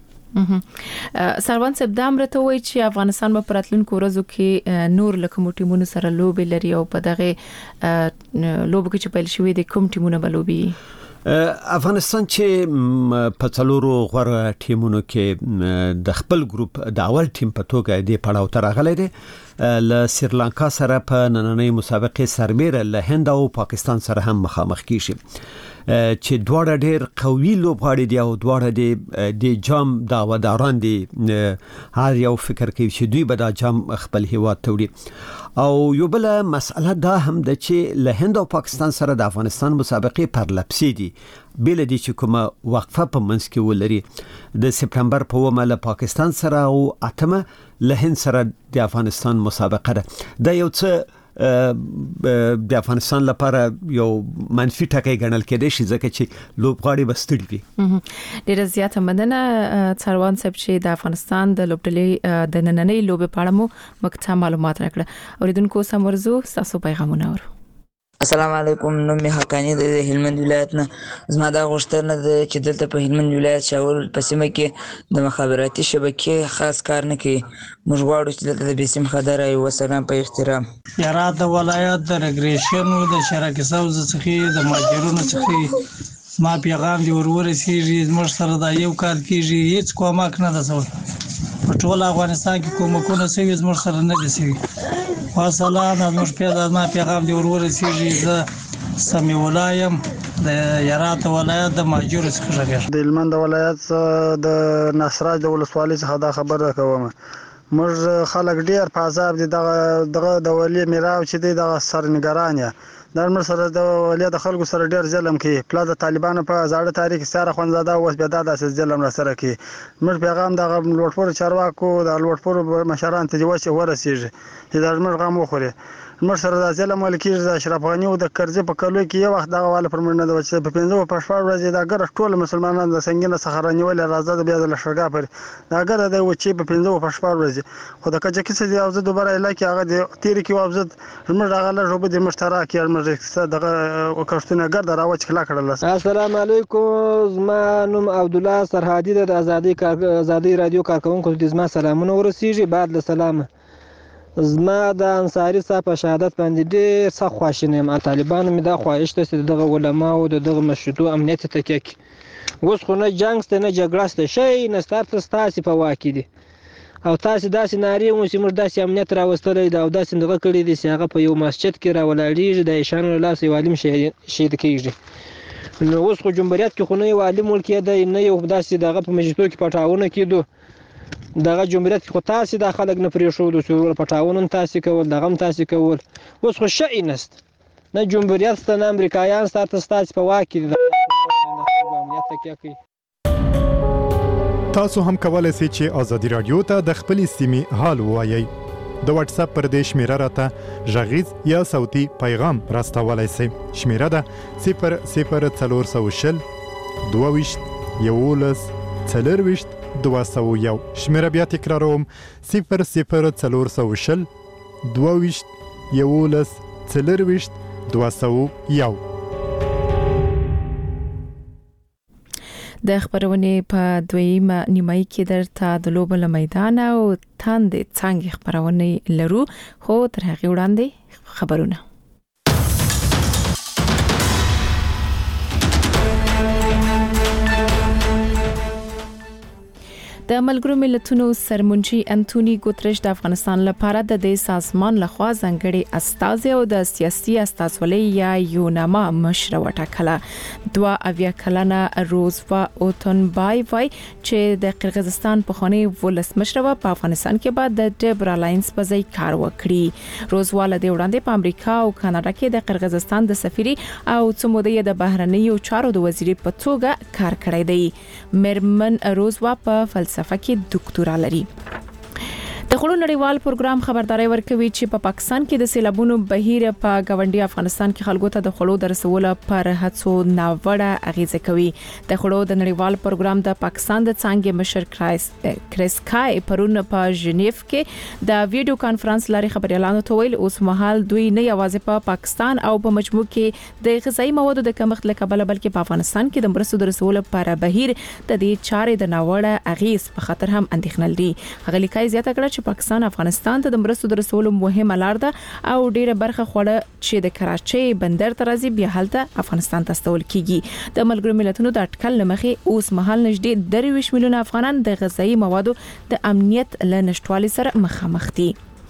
سروان صاحب دا امرته وایي چې افغانستان په پراتلونکو ورځو کې نور لکه ټیمونو سره لوبې لري او په دغه لوبو کې چې پیل شوې د کوم ټیمونو بلوبي؟ افغانستان چې په څلورو غوړ ټیمونو کې د خپل ګروپ د اول ټیم په توګه د پړاو تر غلې دي له سریلانکا سره په نننۍ مسابقې سربېره له هند او پاکستان سره هم مخامخ کیږي چې دواړه ډېر قوي لوبغاړي دي او دواړه د جام داوداران دي. هر یو فکر کوي چې دوی به دا جام خپل هیواد ته وړي او یو بل مسأله دا هم ده چې له هند او پاکستان سره د افغانستان مسابقې پرلپسې دي بل دي چې کومه وقفه په منځ کې ولري. د سپتمبر په اومه له پاکستان سره او اتمه له هند سره د افغانستان مسابقه ده. دا یو څه د افغانستان لپاره یو منفي ټکی ګڼل کېدای شي ځکه چې لوبغاړي بستړي دي. ډېر زیاته مننه څاروان صاحب چې د افغانستان د لوبډلې د نننۍ لوبې په اړه مو مکتمل معلومات راکړه. اوریدونکو سمورزو تاسو پیغامونه ورو. السلام علیکم، نوم می حقانی د هلمند ولایت نه. زما دا غوښتنه ده چې دلته په هلمند ولایت شاول په سیمه کې د مخابراتي شبکې خاص کار نه کوي. موږ غواړو چې دلته د بیسیم خدای او سلام په احترام یاره د ولایت د ریګریشن او د شراکت سوز څخه د ماجرونو څخه ما پیغام دی ورورسیږي. موږ سره دا یو کار کیږي، هیڅ کومک نه ده سوی په ټول افغانستان کې کومکونه سوي موږ سره نه دي سوي. والسلام موږ پیغام ما پیغام دی ورورسیږي. زه سمي ولایم د یارات ولایت د ماجور څخه راغلی د هلمند ولایت د نصراج د ولسوالۍ څخه دا خبره کوم. موږ خلک ډیر په عذاب دي دغه دغه د ولی میراو چې دی دغه سرنګران یا د مر سره د ولی د خلکو سره ډیر ظلم کوي. پلا د طالبانو په زاړه تاریخ سره خوندزاده اوس به د اساس ظلم را سره کوي. موږ پیغام د لوټپور چارواکو د لوټپور مشران ته وځي ورسیږي چې د موږ غم وخوري. موږ سره د ظلم ملکی د اشرف غنی او د کرزه په کلو کې یو وخت دغه والا پر منډه د وچه په پنځو په شپږ ورځې دا ګر ټول مسلمانان د سنگینه صخره نیول راځي د بیا د لشرګا پر دا ګر د وچه په پنځو په شپږ ورځې خو د کچې کې دی او زه دوباره علاقې هغه د تیر کې وابزد موږ هغه له روبه د مشترک یې موږ دغه وکړتنه ګر دراوچ کلا کړل. السلام علیکم، زما نوم عبد الله سرحدی د ازادي کار ازادي رادیو کارکونکو د زما سلامونه ورسیږي. بعد له سلام زما د انصاری صاحب په شهادت باندې ډېر سخت خواشینی یم. طالبانو مې دا خواهش ته چې دغه علما او دغه مشروطو امنیت ته کې اوس خو نه جنگ ست نه جګړه ست شي نه ستاسو ستاسو په واکې دي او تاسو داسې ناری مو چې موږ داسې امنیت راوستلې دا او داسې دغه کړی دي چې هغه په یو مسجد کې راولاړیږي د ایشانو لاس یو عالم شهید کیږي. نو اوس خو جمهوریت کې خو نه یو عالم ولکې دی نه یو داسې دغه په مجلسو کې پټاونه کېدو دغه جمهوریت خو تاسو د خلک نه پرې شو د څور پټاونه تاسو کول دغه تاسو کول اوس خو شي نست نه جمهوریت ست نه امریکایان ستاسو ستاسو په واکې دي امنیت کې کوي. تاسو هم کولای شئ چې ازادي رادیو ته د خپل سیمې حال ووایئ. د واتس اپ پر دې شمیره راته غږیز یا صوتي پیغام راستولای شئ. شمیره ده صفر صفر څلور سوه شل دوه ویشت یولس څلور ویشت دوه سوه یو. شمیره بیا تکراروم صفر صفر څلور سوه شل دوه ویشت یولس څلور ویشت دوه سوه یو. د خبرونې په دویمه نیمایي کې درته د لوبو له میدان او تاندې څنګه خبرونه لرو، خو تر هغه وړاندې خبرونه. د ملګرو ملتونو سرمنشي انټونی ګوتریش د افغانستان لپاره د دې سازمان لخوا ځانګړي استازي او د سیاسي استازولۍ یا یوناما مشر وټاکله. دوه اویا کلنه روزوا اوتنبای وای چې د قرغیزستان په خوني ولسمشر و په افغانستان کې بعد د ډیبر الاینس په ځای کار وکړي. روزوا له دې وړاندې په امریکا او کاناډا کې د قرغیزستان د سفیري او څومره د بهرنیو چارو د وزیر په توګه کار کړی دی. مرمن روزوا په فلسفه صفه کې ډاکټورا لري. د خړو نړیوال پروګرام خبرداري ورکوي چې په پاکستان کې د سیلابونو بهیر په ګاونډي افغانستان کې خلکو ته د خړو درسول پر هڅو ناوړه اغیزه کوي. د خړو د نړیوال پروګرام د پاکستان د څنګه مشر کرایس کرسکای پرون په ژنیف کې د ویډیو کانفرنس لاري خبري اعلان وکړ. اوس مهال دوی نه یوازې په پا پاکستان او په مجموع کې د غذایی موادو د کمښت له کبله بلکې په افغانستان کې د مرستو درسول پر بهیر د دې چارې د ناوړه اغیز په خطر هم اندېښنه لري. هغه لیکای زیاته کړه چې پاکستان افغانستان ته د مرستو درسولو مهمه لار ده او ډیره برخه خوړه چې د کراچۍ بندر ته راځي بیا هلته افغانستان ته استول کیږي. د ملګرو ملتونو د اټکل لمخې اوس مهال نږدې درویش میلیونه افغانان د غذایی موادو د امنیت له نشټوالي سره مخامخ دي.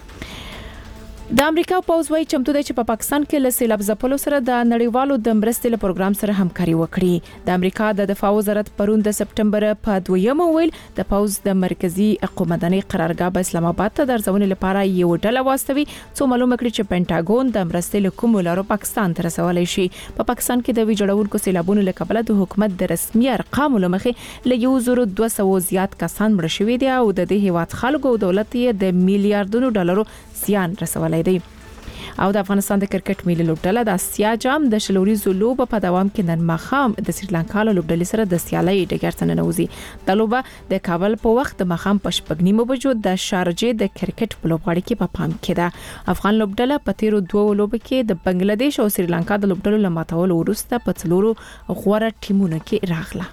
د امریکا پوز وايي چمتو دی چې په پاکستان کې له سیلاب ځپلو سره د نړیوالو د مرستې له پروګرام سره همکاري وکړي. د امریکا د دفاع وزارت پرون د سپټمبر په دویمه ویل د پوز د مرکزی قومندانۍ قرارګاه په اسلام آباد ته درځونې لپاره یو ډله واستوي څو معلومه کړي چې پینټاګون د مرستې له کومو لارو پاکستان ته رسولای شي. په پاکستان کې د ویجوړونکو سیلابونو له کبله د حکومت د رسمي ارقامو لمخې له یو زر دوه سوه زیات کسان مړ شوي دي او د دې هیواد خلکو او دولت یې د میلیارډونو ډالرو زیان رسولای دی. او د افغانستان د کرکټ ملي لوبډله د اسیا جام د شلوريزو لوب په دوام کې نن مخام د سریلانکا له لوبډلې سره د سیالۍ ډګر ته ننوځي. د لوب د کابل په وخت د مخام په شپږ نیمو بجو د شارجې د کرکټ په لوبغاړي کې په پام کې ده. افغان لوبډله په تیرو دوه لوب کې د بنگلاديش او سریلانکا د لوبډلو له ماتولو وروسته په څلورو غوړه ټیمونو کې راغله.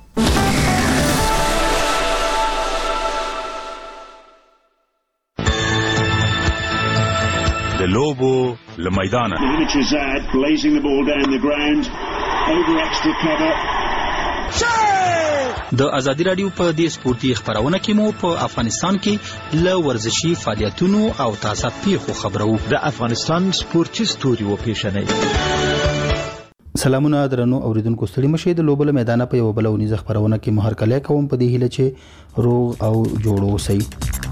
د لوبو له میدانه د ازادي رادیو په دې سپورتي خبرونه کې مو په افغانستان کې له ورزشي فعالیتونو او تازه پیښو خبرو. د افغانستان سپورتي ستوري و پیښنې. سلامونه درنو اوریدونکو ستړي مشه د لوبو له میدانه په یو بل ونیزه خبرونه کې مهر کله کوم په دې هله چې روغ او جوړو سي.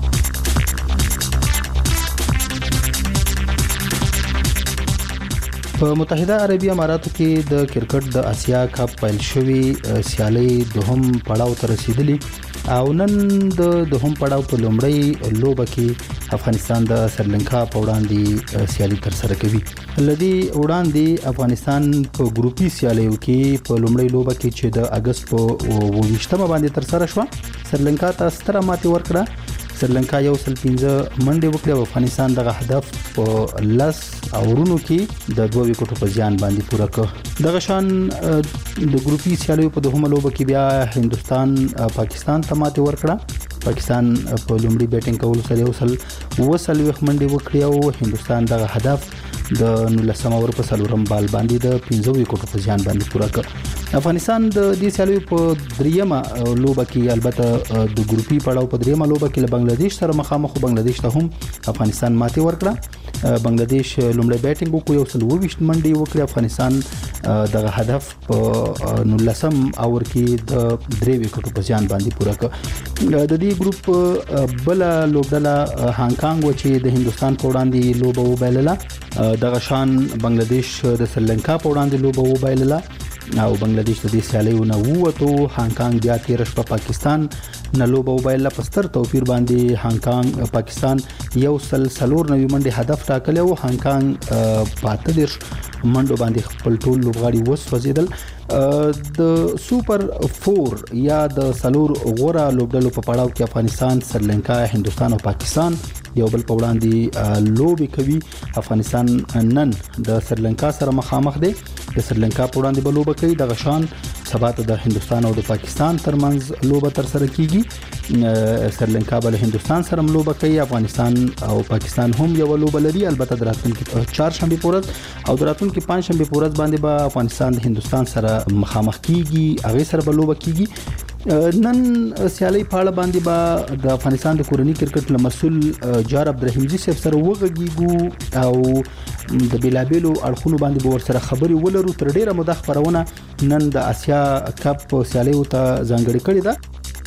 په متحده عربی اماراتو کې د کرکټ د اسیا کپ پیل شوی سیالي دوهم پړاو ته رسیدلی او نن د دوهم پړاو په لومړی لوبه کې افغانستان د سریلانکا په وړاندې سیالي تر سره کوي. لدی وړاندې افغانستان په ګروپي سیالیو کې په لومړی لوبه کې چې د اگست په اوویشتمه باندې تر سره شو سریلانکا ته ستره ماتې ورکړه. سریلانکا یو سل پنځه منډه وکړه او افغانستان دغه هدف په لس اورونو کې د دوه وکټو په ځان باندې پوره کړ. دغه شان د ګروپي سیالیو په دوهمه لوبه کې بیا هندستان پاکستان ته ماتې ورکړه. پاکستان په لومړي بیټینګ کولو سره یو سل وسل وخت منډه وکړه او هندستان دغه هدف د نولسم اور په سلورم بال باندې د پنځه وکټو په ځان باندې پوره کړ. افغانستان د دې سیالیو په دریمه لوبه کې البته د ګروپي پړاو په دریمه لوبه کې له بنگلاديش سره مخامخ بنگلاديش ته هم افغانستان ماتې ورکړه. بنگلاديش لومړی بیټینګ وکړ یو سل ویشت منډه وکړه. افغانستان دغه هدف په نولسم اور کې د درې وکټو په ځان باندې پوره کړ. د دې ګروپ بل لوبډله هانګ کانګ و چې د هندستان په وړاندې لوبه وبایلله. دغه شان بنگلاديش د سریلانکا په وړاندې لوبه وبایلله. او بنگلاديش د دې سیالیو نه ووتو. هانګ کانګ بیا تیر شپه پاکستان نه لوبه وبایله په ستر توپیر باندې. هانګ کانګ پاکستان یو سل سلور نوي منډي هدف ټاکلی او هانګ کانګ پاته دیر منډو باندې خپل ټول لوبغاړي وسوځیدل. د سوپر فور یا د سلور غوره لوبډلو په پړاو کې افغانستان، سریلانکا، هندستان او پاکستان یو بل په وړاندې لوبي کوي. افغانستان نن د سریلانکا سره مخامخ دی. د سریلانکا په وړاندې به لوبه کوي. د غشان سبا ته د هندستان او د پاکستان ترمنځ لوبه تر سره کیږي. سریلانکا به له هندستان سره لوبه کوي. افغانستان او پاکستان هم یو لوبه لري. البته د راتلونکي چهارشنبه پورز او د راتلونکي پنځشنبه پورز باندې به با افغانستان د هندستان سره مخامخ کیږي. هغه سره به لوبه کیږي. نن سیالي پاړه باندې با د افغانستان د کورنۍ کرکټ مسؤل جار عبدالرحیمزي صاحب سره وغږیږو او د بیلابیلو اړخونو باندې به ور سره خبري ولرو. تر ډیره موده خبرونه نن د اسیا کپ سیالي ته ځانګړي کړی ده.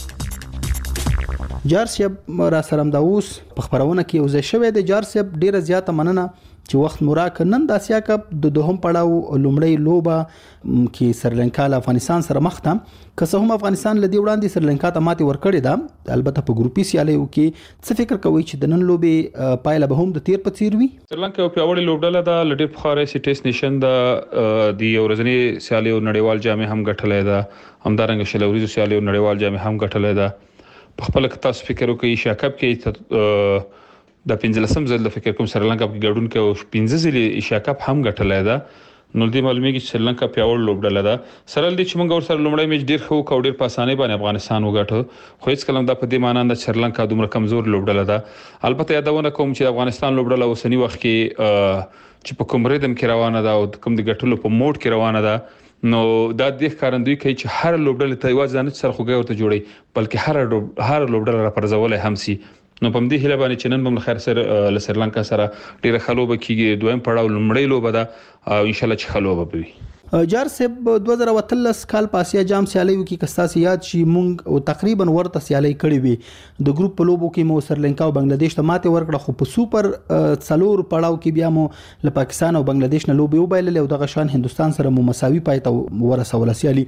جار صاحب را سره د اوس په خبرونه کې یو ځای شوی دی. جار صاحب ډیره زیاته مننه چې وخت موراک نن د اسیا کپ د دوهم پړاو لومړی لوبه کې سریلانکا له افغانستان سره مخ ته. که څه هم افغانستان لدی وړاندې سریلانکا ته ماتې ورکړې ده، البته په ګروپي سیالیو کې څه فکر کوي چې د نن لوبې پایله به هم د تیر په څیر وي؟ سریلانکا یو پیاوړې لوبډله ده. لډیر بخاره سټیس نیشن د دی ورځنی سیالیو نړیوال جام هم ګټلې ده. همدارنګه شلوريزو سیالیو نړیوال جام هم ګټلې ده. په خپل کې تاسو فکر وکړئ ایشیا کپ کې د پنځلسم ځل د فکر کوم سریلانکا په ګډون کې او پنځه ځلې ایشیا کپ هم ګټلې ده. نو دې معلومیږي چې سریلانکا پیاوړ لوبډله ده. سره دې چې موږ ور سره لومړی میچ ډیر خو کو ډیر په اسانۍ باندې افغانستان وګټو، خو هیڅ کلم دا په دې معنی نه چې سریلانکا دومره کمزور لوبډله ده. البته یادونه کوم چې افغانستان لوبډله اوسنی وخت کې چې په کوم ریدم کې روانه ده او کوم د ګټلو په موډ کې روانه ده، نو دا د ښکارندوی کوي چې هر لوبډله ته یوازې نه سرخوږی ورته جوړي، بلکې هر هر لوبډله را پرځولای هم سي. نو په دې هیله باندې چې نن به خیر سره ل سریلانکا سره ډیره خلوبه کیږي. دویم پړاو لومړی لوبه ده او ان شاء الله چې خلوبه به وي. جار صاحب دوه زره اتلس کال په اسیا جام سیالیو کې کستاسي یاد شي مونږ او تقریبا ورته سیالي کړې وي. د ګروپ په لوبو کې مو سریلانکا او بنگلاديش ته ماته ورکړه، خو په سوپر څلور پړاو کې بیا مو له پاکستان او بنگلاديش نه لوبي وبایلل او د غشان هندستان سره مو مساوي پایته ورسول سیالي.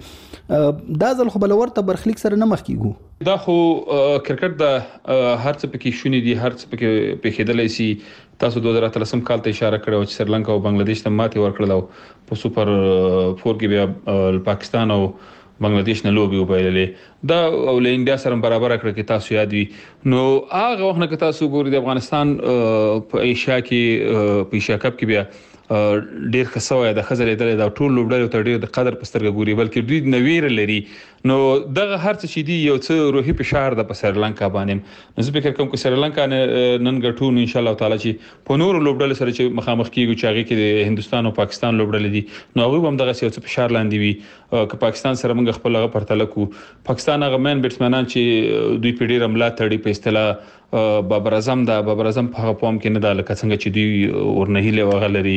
دا ځل خو بل ورته برخلیک سره نه مخ کیږو. دا خو کرکټ د هر څه پکې شونې دي، هر څه پکې پېښېدلای سي. تاسو دوه زره اتلس کال ته اشاره کړو چې سریلانکا او بنگلاديش ته ماته ورکړل او په سوپر فور کې بیا پاکستان او بنگلاديش نه لوبي وبایللې. دا او له انډیا سره برابر کړ کې تاسو یاد وي. نو هغه وخت نه که تاسو ګورئ د افغانستان په ایشیا کې په ایشیا کپ کې بیا ډیر خسوي د خزرې د ټول لوبډلو تر ډیر د قدر پسترګ ګوري، بلکې دوی نویر لري. نو دغه هر څه چې دی یو څه روحي فشار د سریلانکا باندې. نو زه فکر کوم چې سریلانکا نن ګټو ان شاء الله تعالی چې په نور لوبډلو سره چې مخامخ کیږي چې هغه کې د هندستان او پاکستان لوبډلې دي، نو هغه هم دغه یو څه فشار لاندې وي. که پاکستان سره موږ خپل هغه پرتله کو، پاکستان هغه مین بیټسمنان چې دوی په ډیر املا تړي په اصطلاح بابر اعظم دا بابر اعظم په پام کې نه دا لکه څنګه چې دوی ورنهیله وغلري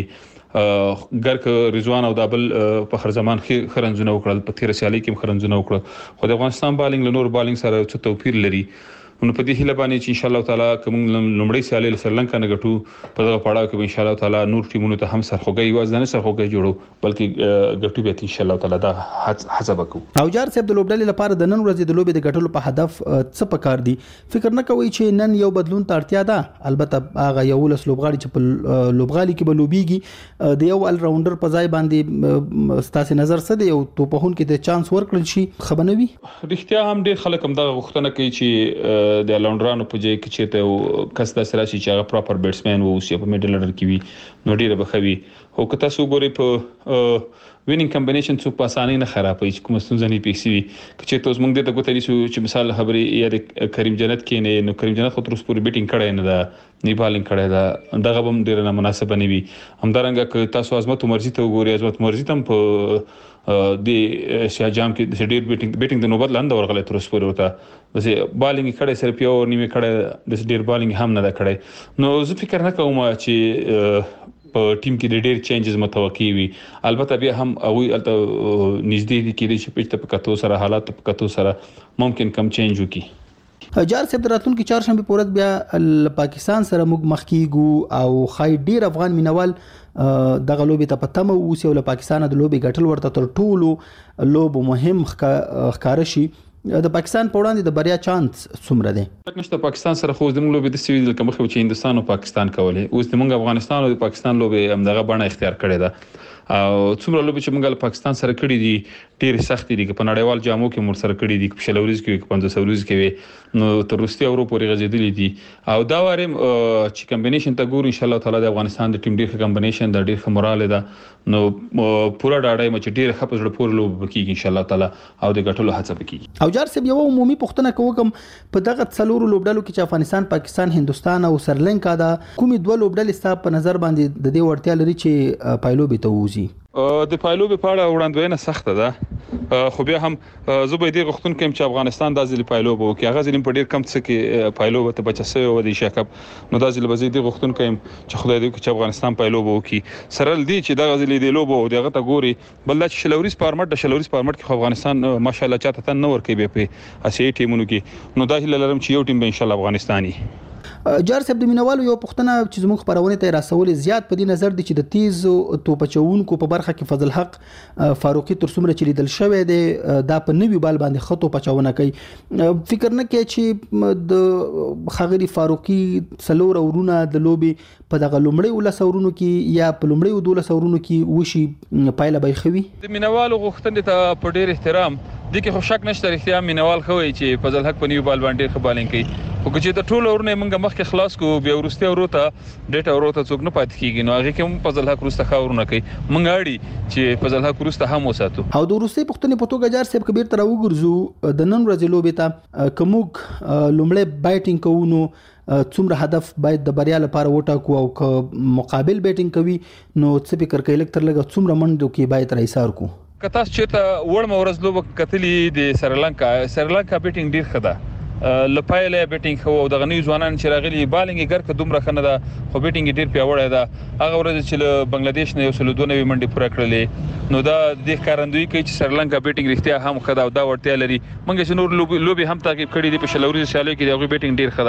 ګرک رضوان او دابل په خر زمان خرنځونه وکړل، په تیر سیالي کې خرنځونه وکړل، خو د افغانستان بالینګ له نور بالینګ سره څه توپیر لري. نو په دې هیله باندې چې ان شاء الله تعالی کوم لومړی سیالي له سریلانکا نه ګټو، په دغه پړاو کې ان شاء الله تعالی نور ټیمونو ته هم سرخوږی یوازې نه سرخوږی جوړو، بلکې ګټو به ان شاء الله تعالی دا حساب وکړو. او جار صاحب د لوبډلې لپاره د نن ورځې د لوبې د ګټلو په هدف څه پکار دي؟ فکر نه کوي چې نن یو بدلون ته اړتیا ده؟ البته هغه یو لس لوبغاړي چې په لوبغالي کې به لوبيږي د یو ال راونډر په ځای باندې ستاسو نظر څه دی؟ یو توپهون کې د چانس ورکړل شي خبرنوي؟ رښتیا هم ډیر خلک هم دا غوښتنه کوي چې د لونډرانو په ځای کې چې ته کس د سره چې هغه پراپر بیټسمن وو چې په میډل اورډر کې وي نو ډیره بخوي. او که تاسو ګورئ په وینینګ کمبینیشن څو په اسانۍ نه خرابوي چې کوم ستونزې نه پیښ شي. چې تاسو موږ د ګوتې شو چې مثال خبرې یا د کریم جنت کې نه، نو کریم جنت خو تر اوسه پورې بیټینګ کړی نه ده، نه بالینګ کړی ده، دغه هم ډیره نامناسبه نه وي. همدارنګه که تاسو عظمت مرزي ته وګورئ، عظمت مرزي تم په د ایشیا جام کې د ډیر بیټینګ بیټینګ د نوبت لاندې ورغله تر اوسه پورې وته د بالینګ کړی سره پیو نیمه کړی د ډیر بالینګ هم نه ده کړی. نو زه فکر نه کوم چې په ټیم کې د ډیر چینجز متوقع وي. البته بیا هم او البته نږدې دي کې چې په کتو سره حالات په کتو سره ممکن کم چینج وکړي. جار صاحب راتلونکو چهارشنبه پورت بیا پاکستان سره موږ مخ کیږو او خای ډیر افغان مینوال دغه لوبي ته پتمه اوسي او له پاکستان د لوبي ګټل ورته تر ټولو لوب مهم ښکار شي د پاکستان په وړاندې د بریا چانس څومره دی؟ نشته پاکستان سره خو زموږ لوبي د سوي د کومه چې هندستان او پاکستان کولې اوس زموږ افغانستان او د پاکستان لوبي همدغه بڼه اختیار کړې ده او څومره لوبي چې موږ له پاکستان سره کړې دي ډېر سخت دي په نړیوال جامو کې مور سره کړې دي په شلوريز کې پنځه سوريز کې نو تر روسي اورو پورې غځېدلې دي او دا واره چې کمبینیشن ته ګور ان شاء الله تعالی د افغانستان د ټیم ډېر کمبینیشن د ډېر خمراله ده نو پورا ډاډه مچ ډېر خپل جوړ پور لوب کیږي ان شاء الله تعالی او د ګټلو هڅه وکړي. او جار سب یو عمومي پښتنه کوم په دغه څلورو لوبډلو کې چې افغانستان، پاکستان، هندستان او سریلانکا دا کومې دوه لوبډلې ستاسو په نظر باندې د دې ورتیا لري چې پایلوبي ته وځي؟ د پایلوبي په اړه وړاندوینه سخته ده خو بیا هم زه به دې غوښتون کوم چې افغانستان د ځل پایلوب وکړي هغه ځل په ډیر کم څه کې پایلوب ته بچسه و دي شکب نو د ځل به دې غوښتون کوم چې خدای دې چې افغانستان پایلوب وکړي سره دی چې د ځل دې لوب او دغه ته ګوري بل د شلوريز فارمټ د شلوريز فارمټ کې افغانستان ماشاءالله چاته تن نور کوي په اسیا ټیمونو کې نو دا هیله لرم چې یو ټیم به ان شاء الله افغانستاني. جار صاحب د مینوالو یو پښتنه چې زموږ خبرونه ته راسول زیات په دې نظر دي چې د تیز توپچونکو په برخه کې فضل حق فاروقي تر څومره چې لیدل شوی دی دا په نوی بال باندې خطو پچاونه کوي فکر نه کوي چې د خغری فاروقي څلور اورونه د لوبي په دغه لومړی ول سورونو کې یا په لومړی ودول سورونو کې وشي پایله به خوي د مینوالو غوښتنې ته په ډیر احترام د کې خو شک نشته رښتیا مینوال خوي چې فضل حق په نیو بال باندې خبالین کوي خو چې د ټولو ورنه موږ مخکې خلاص کو بیا ورسته وروته ډیټا وروته څوک نه پات کیږي نو هغه کې فضل حق ورسته خاورونه کوي موږ اړي چې فضل حق ورسته هم وساتو. او د روسي پښتنې په توګه جار صاحب کبیر تر وګرځو د نن ورځې لوبې ته کومک لومړی بایټینګ کوونو څومره هدف باید د بریا لپاره وټاکو او که مقابل بیټینګ کوي نو څه فکر کوي لکه تر لګه څومره منډو کې باید رئیسار کو کته چې ته وړ مورز لوب کتلې د سریلانکا سریلانکا بیټینګ ډیر خده لپایله بیټینګ خو د غنی ځوانان چې راغلي بالینګ ګر ک دومره خنه ده خو بیټینګ ډیر پیاوړی ده هغه ورځ چې بنگلاديش نه یو سل دوه نوي منډي پوره کړلې نو دا د ښکارندوی کوي چې سریلانکا بیټینګ رښتیا هم خدا او دا ورتیا لري منګه چې نور لوبي هم تعقیب کړي دي په شلوري سیالي کې دغه بیټینګ ډیر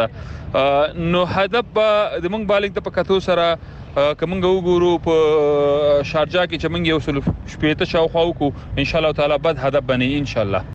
خدا نو هدف د موږ بالینګ ته پکاتو سره کومنګ وګورو په شارجا کې چې موږ یو سل شپېته شاوخوا وکړو ان شاء الله تعالی بعد هدف بني ان شاء الله.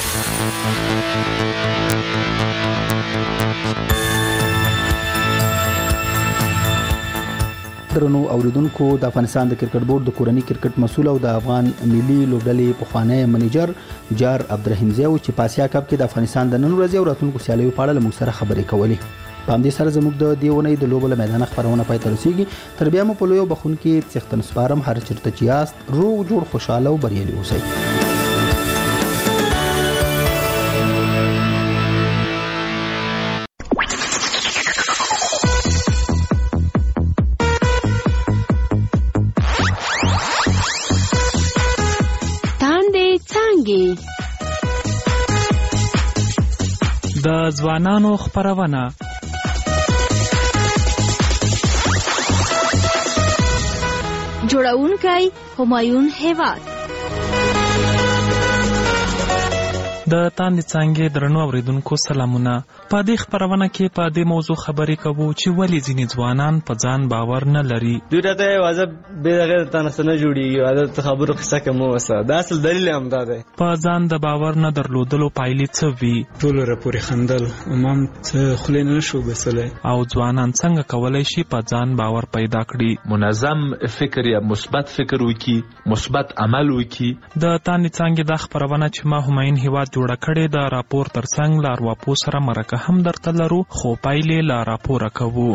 درنو اوریدونکو د افغانستان د کرکټ بورډ د کورنۍ کرکټ مسول او د افغان ملي لوبډلې پخوانی منیجر جار عبدالرحیم زیو چې په اسیا کپ کې د افغانستان د نن ورځې او راتلونکو سیالیو په اړه موږ سره خبرې کولې. په همدې سره زموږ د دیونې د لوبو له میدان خبرونه پای ته رسیږي. تر بیا مو په لویو بخون کې څښتن سپارم هر چیرته چې یاست روغ جوړ خوشاله او بریالي اوسئ. د ځوانانو خبرونه جوړونکی همایون هیواد د تاندې څنګه درنو اوریدونکو سلامونه. په دې خبرونه کې په دې موضوع خبرې کوو چې ولې ځینې ځوانان په ځان باور نه لري. دوی راته واځه به دغه تنه نه جوړیږي واځه خبرو قصه کوم وسه دا اصل دلیل هم دا دی. په ځان د باور نه درلودلو پایلې څه وي؟ ټول راپورې خندل امام څه خلې نه شو بسله. او ځوانان څنګه کولای شي په ځان باور پیدا کړي؟ منظم فکر یا مثبت فکر وکړي، مثبت عمل وکړي. د تاندې څنګه د خبرونه چې ما همایون هیواد جوړه کړې د راپور ترڅنګ لار واپو سره مرکه هم درته لرو خو پایلې لا راپور کوو.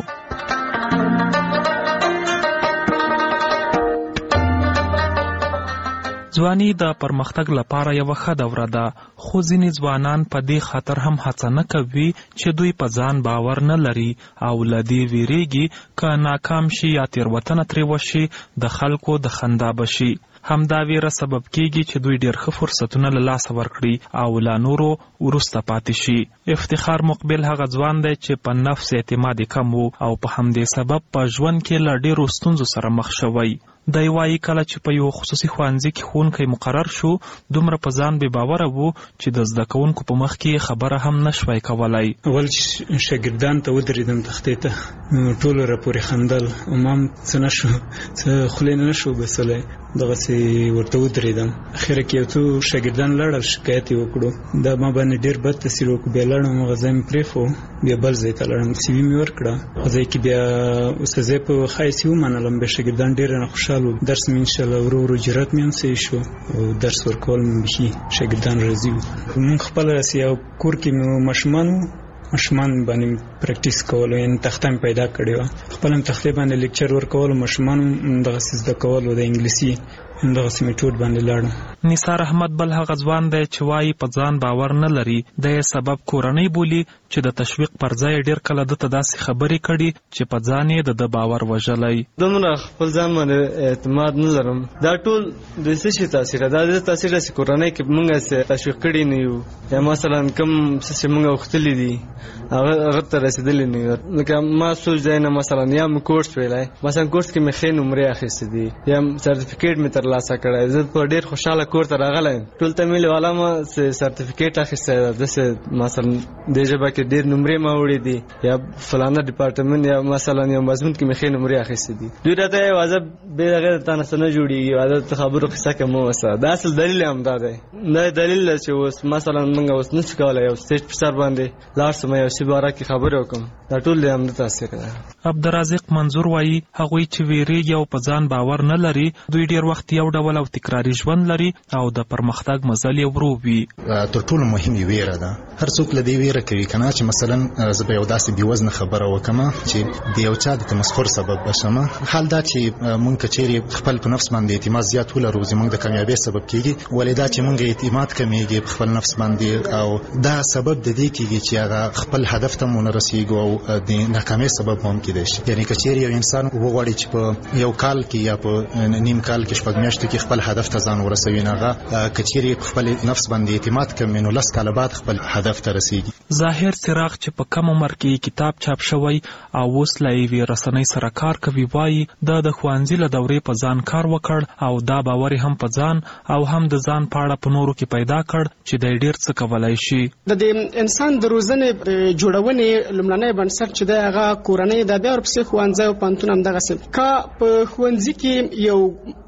ځواني د پرمختګ لپاره یو ښه دوره ده خو ځینې ځوانان په دې خاطر هم هڅه نه کوي چې دوی په ځان باور نه لري او له دې ویریږي که ناکام شي یا تېروتنه ترې وشي د خلکو د خندا بشي. همدا ویره سبب کیږي چې دوی ډېر ښه فرصتونه له لاسه ورکړي او لا نورو وروسته پاتې شي. افتخار مقبل هغه ځوان دی چې په نفس اعتماد کم و او په همدې سبب په ژوند کې له ډېرو ستونزو سره مخ شوی. د وایي کله چې په یو خصوصي ښوونځي کې ښوونکی مقرر شو دومره په ځان بې باوره وو چې د زده کوونکو په مخ کې خبره هم نشوای کولای. اول شاګردان ته ودرېدم تختې ته ټولو راپورې خندل ما هم څه نه شو څه خولې نه شو بسلی دغسې ورته ودرېدم. اخره کې یو څو شاګردان لاړل شکایت یې وکړو دا ما باندې ډېر بد تاثیر وکړو. بیا لاړم هغه ځای مې پرېښو بیا بل ځای ته لاړم سی وي مې ورکړه هغه ځای کې بیا استاذۍ په ښه حیث یې ومنلم. بیا شاګردان ډېر رانه خوشحال وو. درس مې انشاءالله ورو ورو جرات مې هم صحیح شو او درس ورکول مې بیخي شاګردان راضي وو. مونږ خپله راسې یو کور کې مو ماشومان وو ماشومان باندې پریکټیس کولو یعنې تخته مې پیدا کړې وه خپله مې تختې باندې لیکچر ورکولو ماشومان هم دغسې زده کولو د انګلیسي همدغسې میټود باندې لاړم. نثار احمد بل هغه ځوان دی چې وایي په ځان باور نه لري. د یې سبب کورنۍ بولي چې د تشویق پر ځای ډېر کله ده ته داسې خبرې کړي چې په ځان یې د ده باور وژلی. دومره خپل ځان باندې اعتماد نه لرم. دا ټول د څه شي تاثیر ده؟ دا د تاثیر ده چې کورنۍ کې موږ تشویق کړي نه یو یا مثلا کوم څه چې موږ غوښتلي دي هغه هغه ته رسېدلي نه یو. لکه ما سوچ دی نه مثلا یا مې کورس ویلی مثلا کورس کې مې ښې نمرې اخیستې دي یا سرټیفیکیټ مې تر لاسه کړی زه په ډېر خوشحاله کور ته راغلی یم. ټول ته مې والا ما سرټیفیکیټ اخیستی ده داسې مثلا دې ژبه کې ډېر نمرې ما وړي دي یا فلانه ډپارټمنټ یا مثلا یو مضمون کې مې ښې نمرې اخیستې دي. دوی راته یې واضح بې هغې د تا نه څه نه جوړېږي واضح د خبرو قصه کې مه اوسه. دا اصل دلیل هم دا دی دا دلیل ده چې اوس مثلا موږ اوس نشو کولی یو سټیج په سر باندې لاړ شم یو شي باره کې خبرې وکړم دا ټول د همده تاثیر ده. عبدالرازق منظور وایي هغوی چې ویریږي او په ځان باور نه لري دوی ډېر وخت یو ډول او تکراري ژوند لري او د پرمختګ مزل یې ورو وي. تر ټولو مهمه ویره ده. هر څوک له دې ویره کوي کنه چې مثلا زه به یو داسې بې وزنه خبره وکړم چې د یو چا د تمسخر سبب بشم. حال دا چې مونږ کچېرې خپل په نفس باندې اعتماد زیات ولرو زموږ د کامیابۍ سبب کیږي ولې دا چې مونږ اعتماد کمیږي په خپل نفس باندې او دا سبب د دې کیږي چې هغه خپل هدف ته مونږ رسیږو او د ناکامۍ سبب هم کېدای شي. یعنی کچېرې یو انسان وغواړي چې په یو کال کې یا په نیم کال کې شپږ میاشتو کې خپل هدف ته ځان ورسوي نه هغه کچېرې خپل نفس باندې اعتماد کوي نو لس کاله بعد خپل هدف ته رسیږي. ظاهر څراغ چې په کم عمر کې کتاب چاپ شوی او اوس له یوې رسنۍ سره کار کوي وایي دا د ښوونځي له دورې په ځان کار وکړ او دا باور هم په ځان او هم د ځان په اړه په نورو کې پیدا کړ چې دی ډېر څه کولی شي. د دې انسان د روزنې جوړونې لومړنی بنسټ چې دی هغه کورنۍ ده بیا ورپسې ښوونځی او پوهنتون همدغسې که په ښوونځي کې یو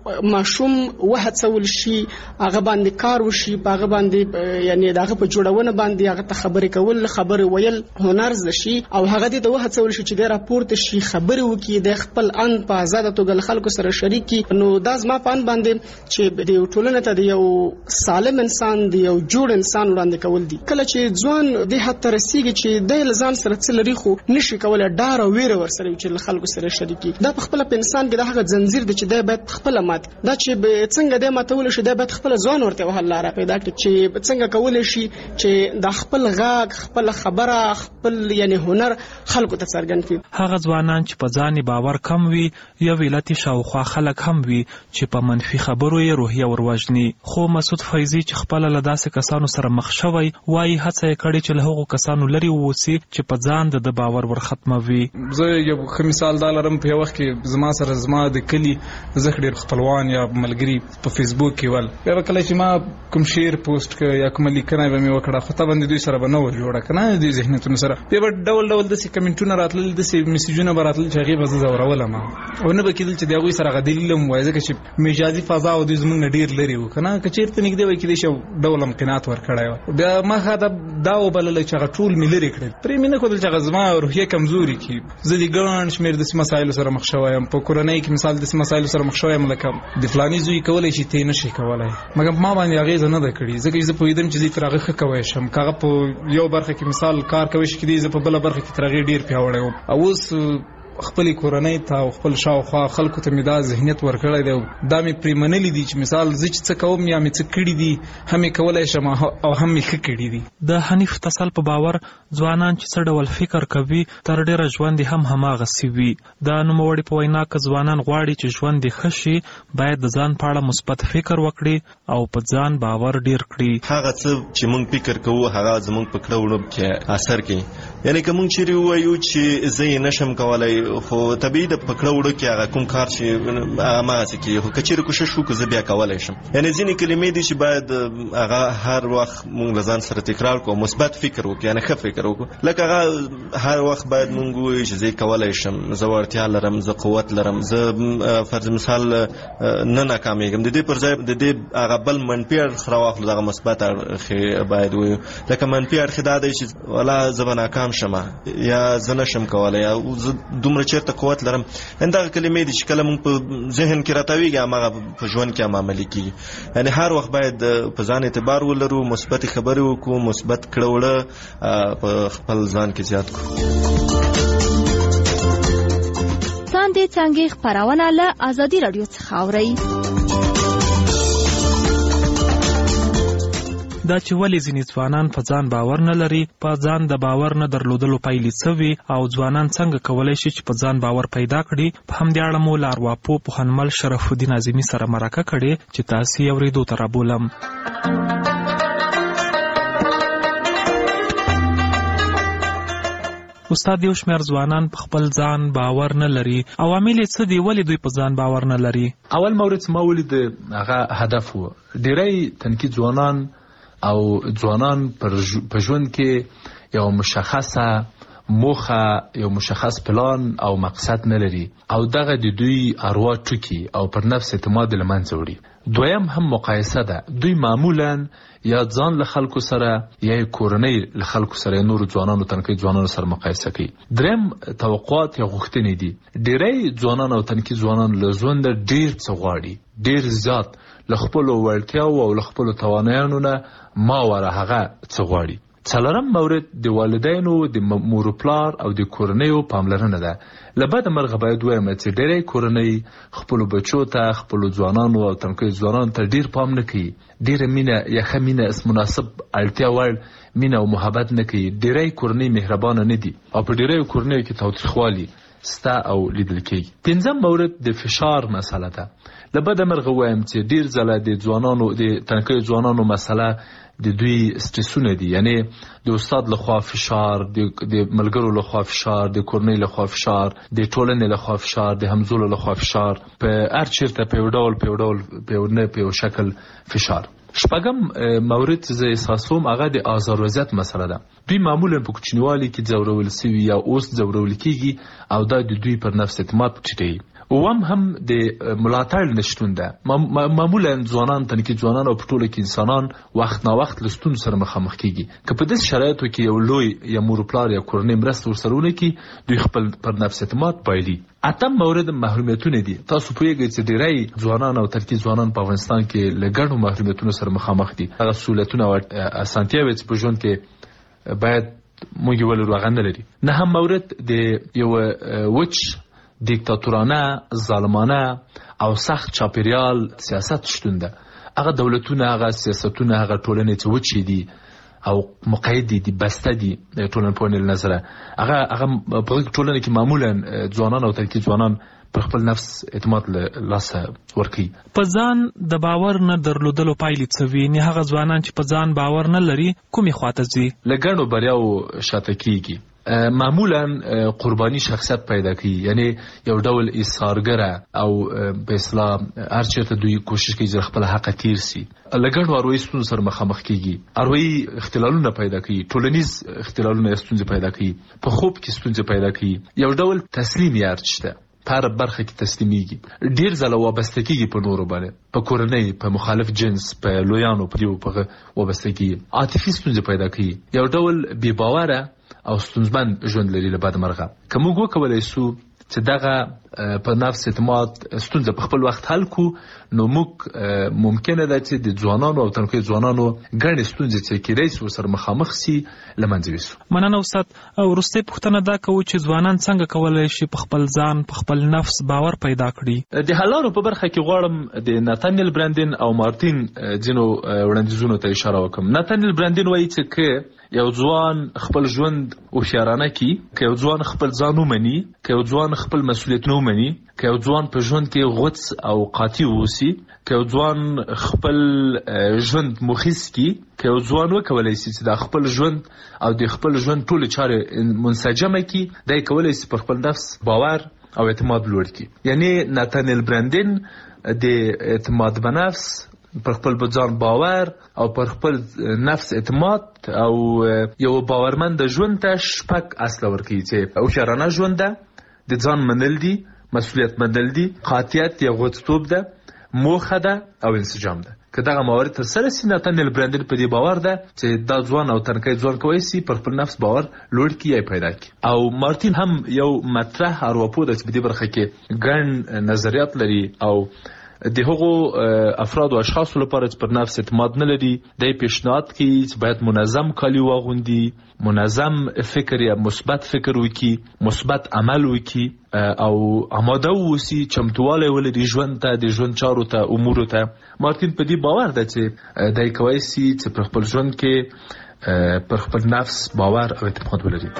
ماشوم وهڅول شي هغه باندې کار وشي په هغه باندې یعنی دغه په جوړونه باندې هغه ته خبرې کول خبرې ویل هنر زده شي او هغه دې ته وهڅول شي چې د راپورته شي خبرې وکړي د خپل ان په آزاده توګه له خلکو سره شریک کړي نو دا زما په ان باندې چې د ټولنې ته د یو سالم انسان د یو جوړ انسان وړاندې کول دي. کله چې ځوان د حد ته رسیږي چې د ځان سره څه لري خو نشي کولای ډار او ویره ورسره چې له خلکو سره شریک کړي دا په خپل په انسان کې د هغه زنجیر دی چې د باید خپل دا چې څنګه د ماتول شي د باید خپل ځوان ورته وهل لاره پیدا کړي چې څنګه کول شي چې د خپل غاګ خپل خبره خپل یعنی هنر خلکو ته څرګند کړي. هغه ځوانان چې په ځان باور کم وي یو ویلتي شاوخوا خلک هم وي چې په منفي خبرو یې روحیه وروژني. خو مسعود فیضي چې خپل له داسې کسانو سره مخ شوی وایي هڅه یې کړې چې له هغو کسانو لرې ووسي چې په ځان د باور ورختموي. زه یو ښه مثال دا لرم په یو وخت کې زما سره زما د کلي زه ډېر خپلوان یا ملګري په فیسبوک کې ول بیا به کله چې ما کوم شعر پوسټ کړ یا کومه لیکنه به مې وکړه خو ته باندې دوی سره به نه وه جوړه که نه دوی ذهنیتونو سره بیا به ډول ډول داسې کمنټونه راتلل داسې میسیجونه به راتلل چې هغې به زه ځورولم او نه به کېدل چې د هغوی سره هغه دلیل هم وایي ځکه چې مجازي فضا او دوی زموږ نه ډېر لرې وو که نه که چېرته نږدې وای کېدای شي یو ډول هم قناعت ورکړی وه بیا ما ښه دا وبلله چې هغه ټول مې لرې کړل پرې مې نه ښودل چې هغه زما روحیه کمزوري کړي. زه د ګڼ شمېر داسې مسایلو سره مخ شوی یم په کورنۍ کې مثال داسې مسایلو سره مخ شوی یم لکه د فلاني زوی کولی شي ته یې نشي کولی مګر ما باندې اغېزه نه ده کړې ځکه چې زه پوهېدم چې زه تر هغه ښه کوی شم که هغه په یو برخه کې مثال کار کوی شي کېدای زه په بله برخه کې تر هغې ډېر پیاوړی وم او اوس خپلې کورنۍ ته او خپل شاوخوا خلکو ته مې دا ذهنیت ورکړی دی دا مې پرې منلي دي چې مثال زه چې څه کوم یا مې څه کړي دي هم یې کولی شم او هم مې ښه کړي دي. د حنیف تسل په باور ځوانان چې څه ډول فکر کوي تر ډېره ژوند یې هم هماغسې وي. د نوموړي په وینا که ځوانان غواړي چې ژوند یې ښه شي باید د ځان په اړه مثبت فکر وکړي او په ځان باور ډېر کړي. هغه څه چې موږ فکر کوو هغه زموږ په کړه وړه کې اثر کوي یعنی کوم چې وایو چې زه نشم کولای خو طبيعي د پکړه وړو کې هغه کوم کار چې هغه ما چې خو کچېر کوشش وکړو زه بیا کولای شم. یعنی ځینې کلمې دي چې باید هغه هر وخت مونږ لزان سره تکرار کوو، مثبت فکر وکړو، یعنی ښه فکر وکړو. لکه هغه هر وخت باید مونږ وایو چې زه کولای شم، زه وړتیا لرم، زه قوت لرم، زه فرض مثال نه ناکامېږم. د دې پر ځای د دې هغه بل منفي اړخ راواخلو، دغه مثبت اړخ باید وایو. لکه منفي اړخ دا دی چې ولا زه به ناکام شمه یا زه نشم کولای یا زه دومره چېرته قوت لرم. همدغه کلمې دي چې کله مونږ په ذهن کې راتاویږي هماغه په ژوند کې هم عملي کېږي. یعنې هر وخت باید په ځان اعتبار ولرو، مثبتې خبرې وکړو، مثبت کړه وړه په خپل ځان کې زیات کړو. څاندې څانګې خپرونه له ازادي راډیو څخه اورئ. دا چې ولې ځینې ځوانان په ځان باور نه لري، په ځان د باور نه درلودلو پایلې څه وي او ځوانان څنګه کولی شي چې په ځان باور پیدا کړي، په همدې اړه مو له ارواپوه پوهنمل شرف الدین اعظمي سره مرکه کړې چې تاسې یې اورېدو ته رابولم. استاد، یو شمېر ځوانان په خپل ځان باور نه لري، عوامل یې څه دي؟ ولې دوی په ځان باور نه لري؟ اول مورد ما ولید هغه هدف و. ډېری تنکي ځوانان او ځوانان په ژوند کې یو مشخصه موخه، یو مشخص پلان او مقصد نه لري او دغه د دوی اروا ټوکي او پر نفس اعتماد له منځه وړي. دویم هم مقایسه ده. دوی معمولا یا ځان له خلکو سره یا کورنۍ له خلکو سره، نور ځوانانو تنکي ځوانانو سره مقایسه کوي. دریم توقعات یا غوښتنې دي. ډېری ځوانان او تنکي ځوانان له ژوند ډېر څه غواړي، ډېر زیات، له خپلو وړتیاو او له خپلو توانایانو نه ما وره هغه څه غواړي. څلورم مورد د والدینو، د مور و پلار او د کورنیو پاملرنه ده. له بده مرغه باید ووایم چې ډېری کورنۍ خپلو بچو ته، خپلو ځوانانو او تنکیو ځوانانو ته ډېر پام نه کوي، ډېره مینه یا ښه مینه مناسب اړتیا وړ مینه او محبت نه کوي. ډېری کورنۍ مهربانه نه دي او په ډېریو کورنیو کې تاوتریخوالي سته او لیدل کېږي. پنځم مورد د فشار مسله ده. له بده مرغه وایم چې ډېر ځله د ځوانانو د تنکیو ځوانانو مسله د دوی سټرسونه دي، یعنی د استاد لخوا فشار، د ملګرو لخوا فشار، د کورنۍ لخوا فشار، د ټولنې لخوا فشار، د همزولو لخوا فشار، په هر چیرته په یو ډول په یو ډول په یو نه په یو شکل فشار. شپږم مورد چې زه احساسوم هغه د آزار وضعیت مسله ده. دوی معمولا په کوچنیوالي کې ځورول سوي یا اوس ځورول کېږي او دا د دوی پر نفس اعتماد ټیټوي. اوم هم د ملاتړ نشتون ده. معمولا ځوانان، تنکي ځوانان او په ټوله کې انسانان وخت نا وخت له ستونزو سره مخامخ کېږي. که په داسې شرایطو کې یو لوی یا مور پلار یا کورنۍ مرسته ورسره ونه کړي، دوی خپل پر نفس اعتماد بایلي. اتم مورد محرومیتونه دي. تاسو پوهیږئ چې ډېری ځوانان او ترکي ځوانان په افغانستان کې له ګڼو محرومیتونو سره مخامخ دي. هغه سهولتونه او اسانتیاوې چې په ژوند کې باید موږ یې ولرو هغه نه لري. نهم مورد د یو وچ دیکتاتورانه، ظالمانه او سخت چاپیریال سیاست شتون ده. هغه دولتونه، هغه سیاستونه، هغه ټولنې چې وچې دي او مقید دي، بسته دي ټولنپوهنې له نظره، هغه هغه په ټولنه کې معمولا ځوانان او ترکي ځوانان پر خپل نفس اعتماد له لاسه ورکوي. په ځان د باور نه درلودلو پایلې څه وي؟ نه هغه ځوانان چې په ځان باور نه لري کومې خواته ځي؟ له ګڼو بریاو شاته کېږي. معمولا قربانی شخصیت پیدا کوي، یعنی یو ډول ایثارګره او په اصطلاح هر چېرته دوی کوشش کوي چې خپل حق تیر سي. له ګڼو اروايي ستونزو سره مخامخ کېږي. اروايي اختلالونه پیدا کوي، ټولنیز اختلالونه ستونزې پیدا کوي، په خوب کې ستونزې پیدا کوي. یو ډول تسلیم یار شته، په هر برخه کې تسلیمیږي. ډېر ځله وابسته کېږي په نورو باندې، په کورنۍ، په مخالف جنس، په لویانو په دیو په وابسته کېږي. عاطفي ستونزې پیدا کوي. یو ډول بې باوره او ستونزمن ژوند لري. له بده مرغه که موږ وکولی سو چې دغه په نفس اعتماد ستونزه په خپل وخت حل کو، نو موږ ممکنه ده چې د ځوانانو او تنکي ځوانانو ګڼې ستونزې چې کېدای سي ورسره مخامخ سي له منځه یوسو. مننه استاد. وروستۍ پوښتنه دا کوو چې ځوانان څنګه کولی شي په خپل ځان، په خپل نفس باور پیدا کړي؟ د حل لارو په برخه کې غواړم د ناتانیل برانډین او مارتین ځینو وړاندیزونو ته اشاره وکړم. ناتانیل برانډین وایي چې که یو ځوان خپل ژوند هوښیارانه کی، که یو ځوان خپل ځان ومني، که یو ځوان خپل مسؤلیتونه ومني، که یو ځوان په ژوند کې غوڅ او قاطع واوسي، که یو ځوان خپل ژوند مخیس کی، که یو ځوان وکولای شي چې د خپل ژوند او د خپل ژوند ټولې چارې منسجمه کی، دی کولای شي پر خپل نفس باور او اعتماد لوړ کی. یعنی ناتانیل برندن د اعتماد په نفس، پر خپل ځان باور او پر خپل نفس اعتماد او یو باورمند ژوند ته شپږ اصل ورکړي چې هوښیارانه ژوند ده، د ځان منل دي، مسؤلیت منل دي، قاطعیت یا غوڅتوب ده، موخه ده او انسجام ده. که دغه موارد تر سره سي، ناتانیل برندن په دې باور ده چې دا ځوان او تنکي ځوان کوي سي پر خپل نفس باور لوړ کی یا پیدا کی. او مارتین هم یو مطرح ارواپو ده چې په دې برخه کې ګڼ نظریات لري او د هغو افراد او اشخاصو لپاره چې پر نفس اعتماد نه لري، د پیشنهاد کوي چې باید منظم کالي واغوندي، منظم فکر یا مثبت فکر وکړي، مثبت عمل وکړي او آماده واوسي، چمتوالی ولري ژوند ته، د ژوند چارو ته، امورو ته. مارتین په دې باور ده چې دی کولی شي چې پر خپل ژوند کې پر خپل نفس باور او اعتماد ولري.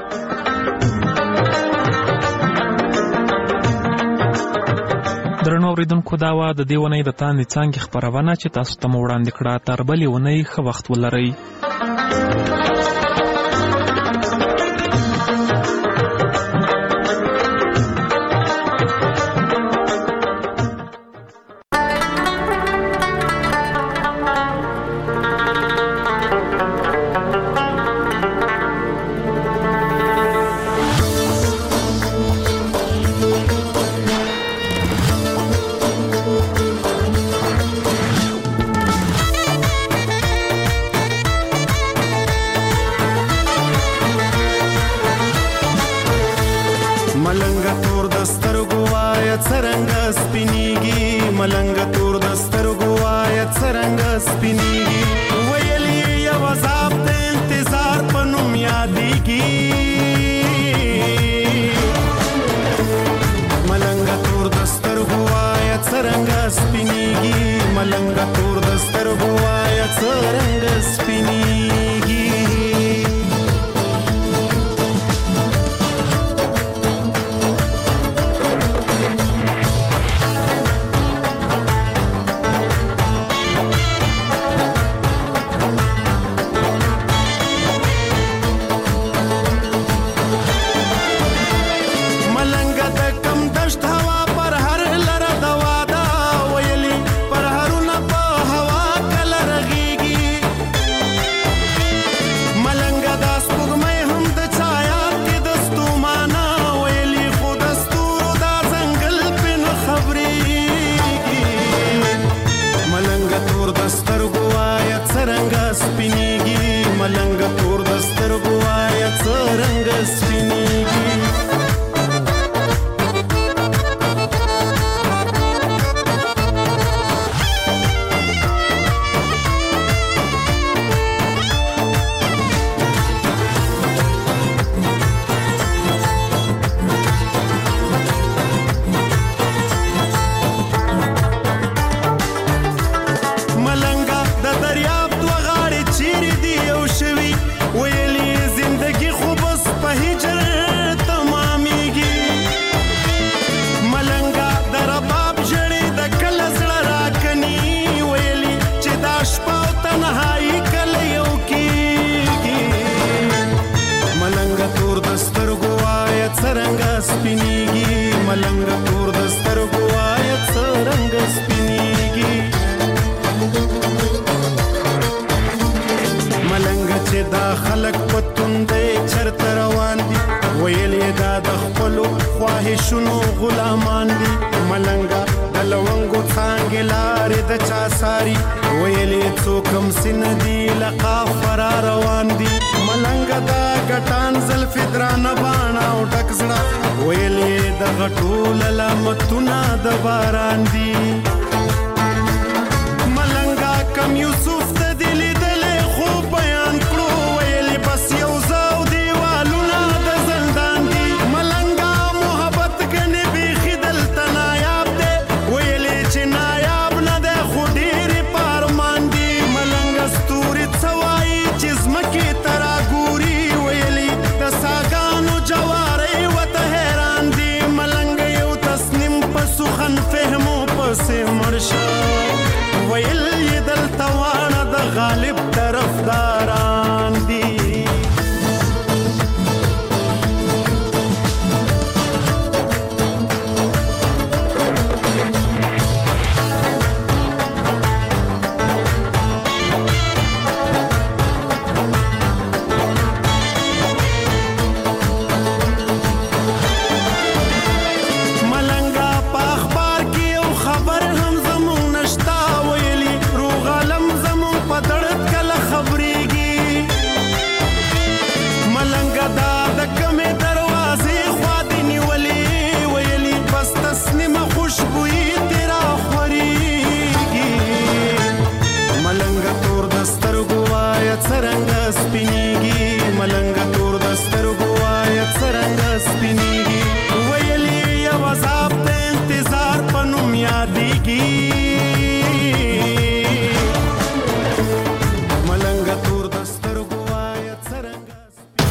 درنو اوریدونکو، دا وه د دې اونۍ د تاندې څانګې خپرونه چې تاسو ته مو وړاندې کړه. تر بلې اونۍ ښه وخت ولرئ. خواهشونو غلامان دي ملنګا د لونګو څنګه لارې د چا ساري ویلې څوکم سن دي لقا فرار روان دي ملنګا دا ګټان زلف درانه باڼه او ډک زړه ویلې د غټول لمتونه د باران دي ملنګا کم یوسف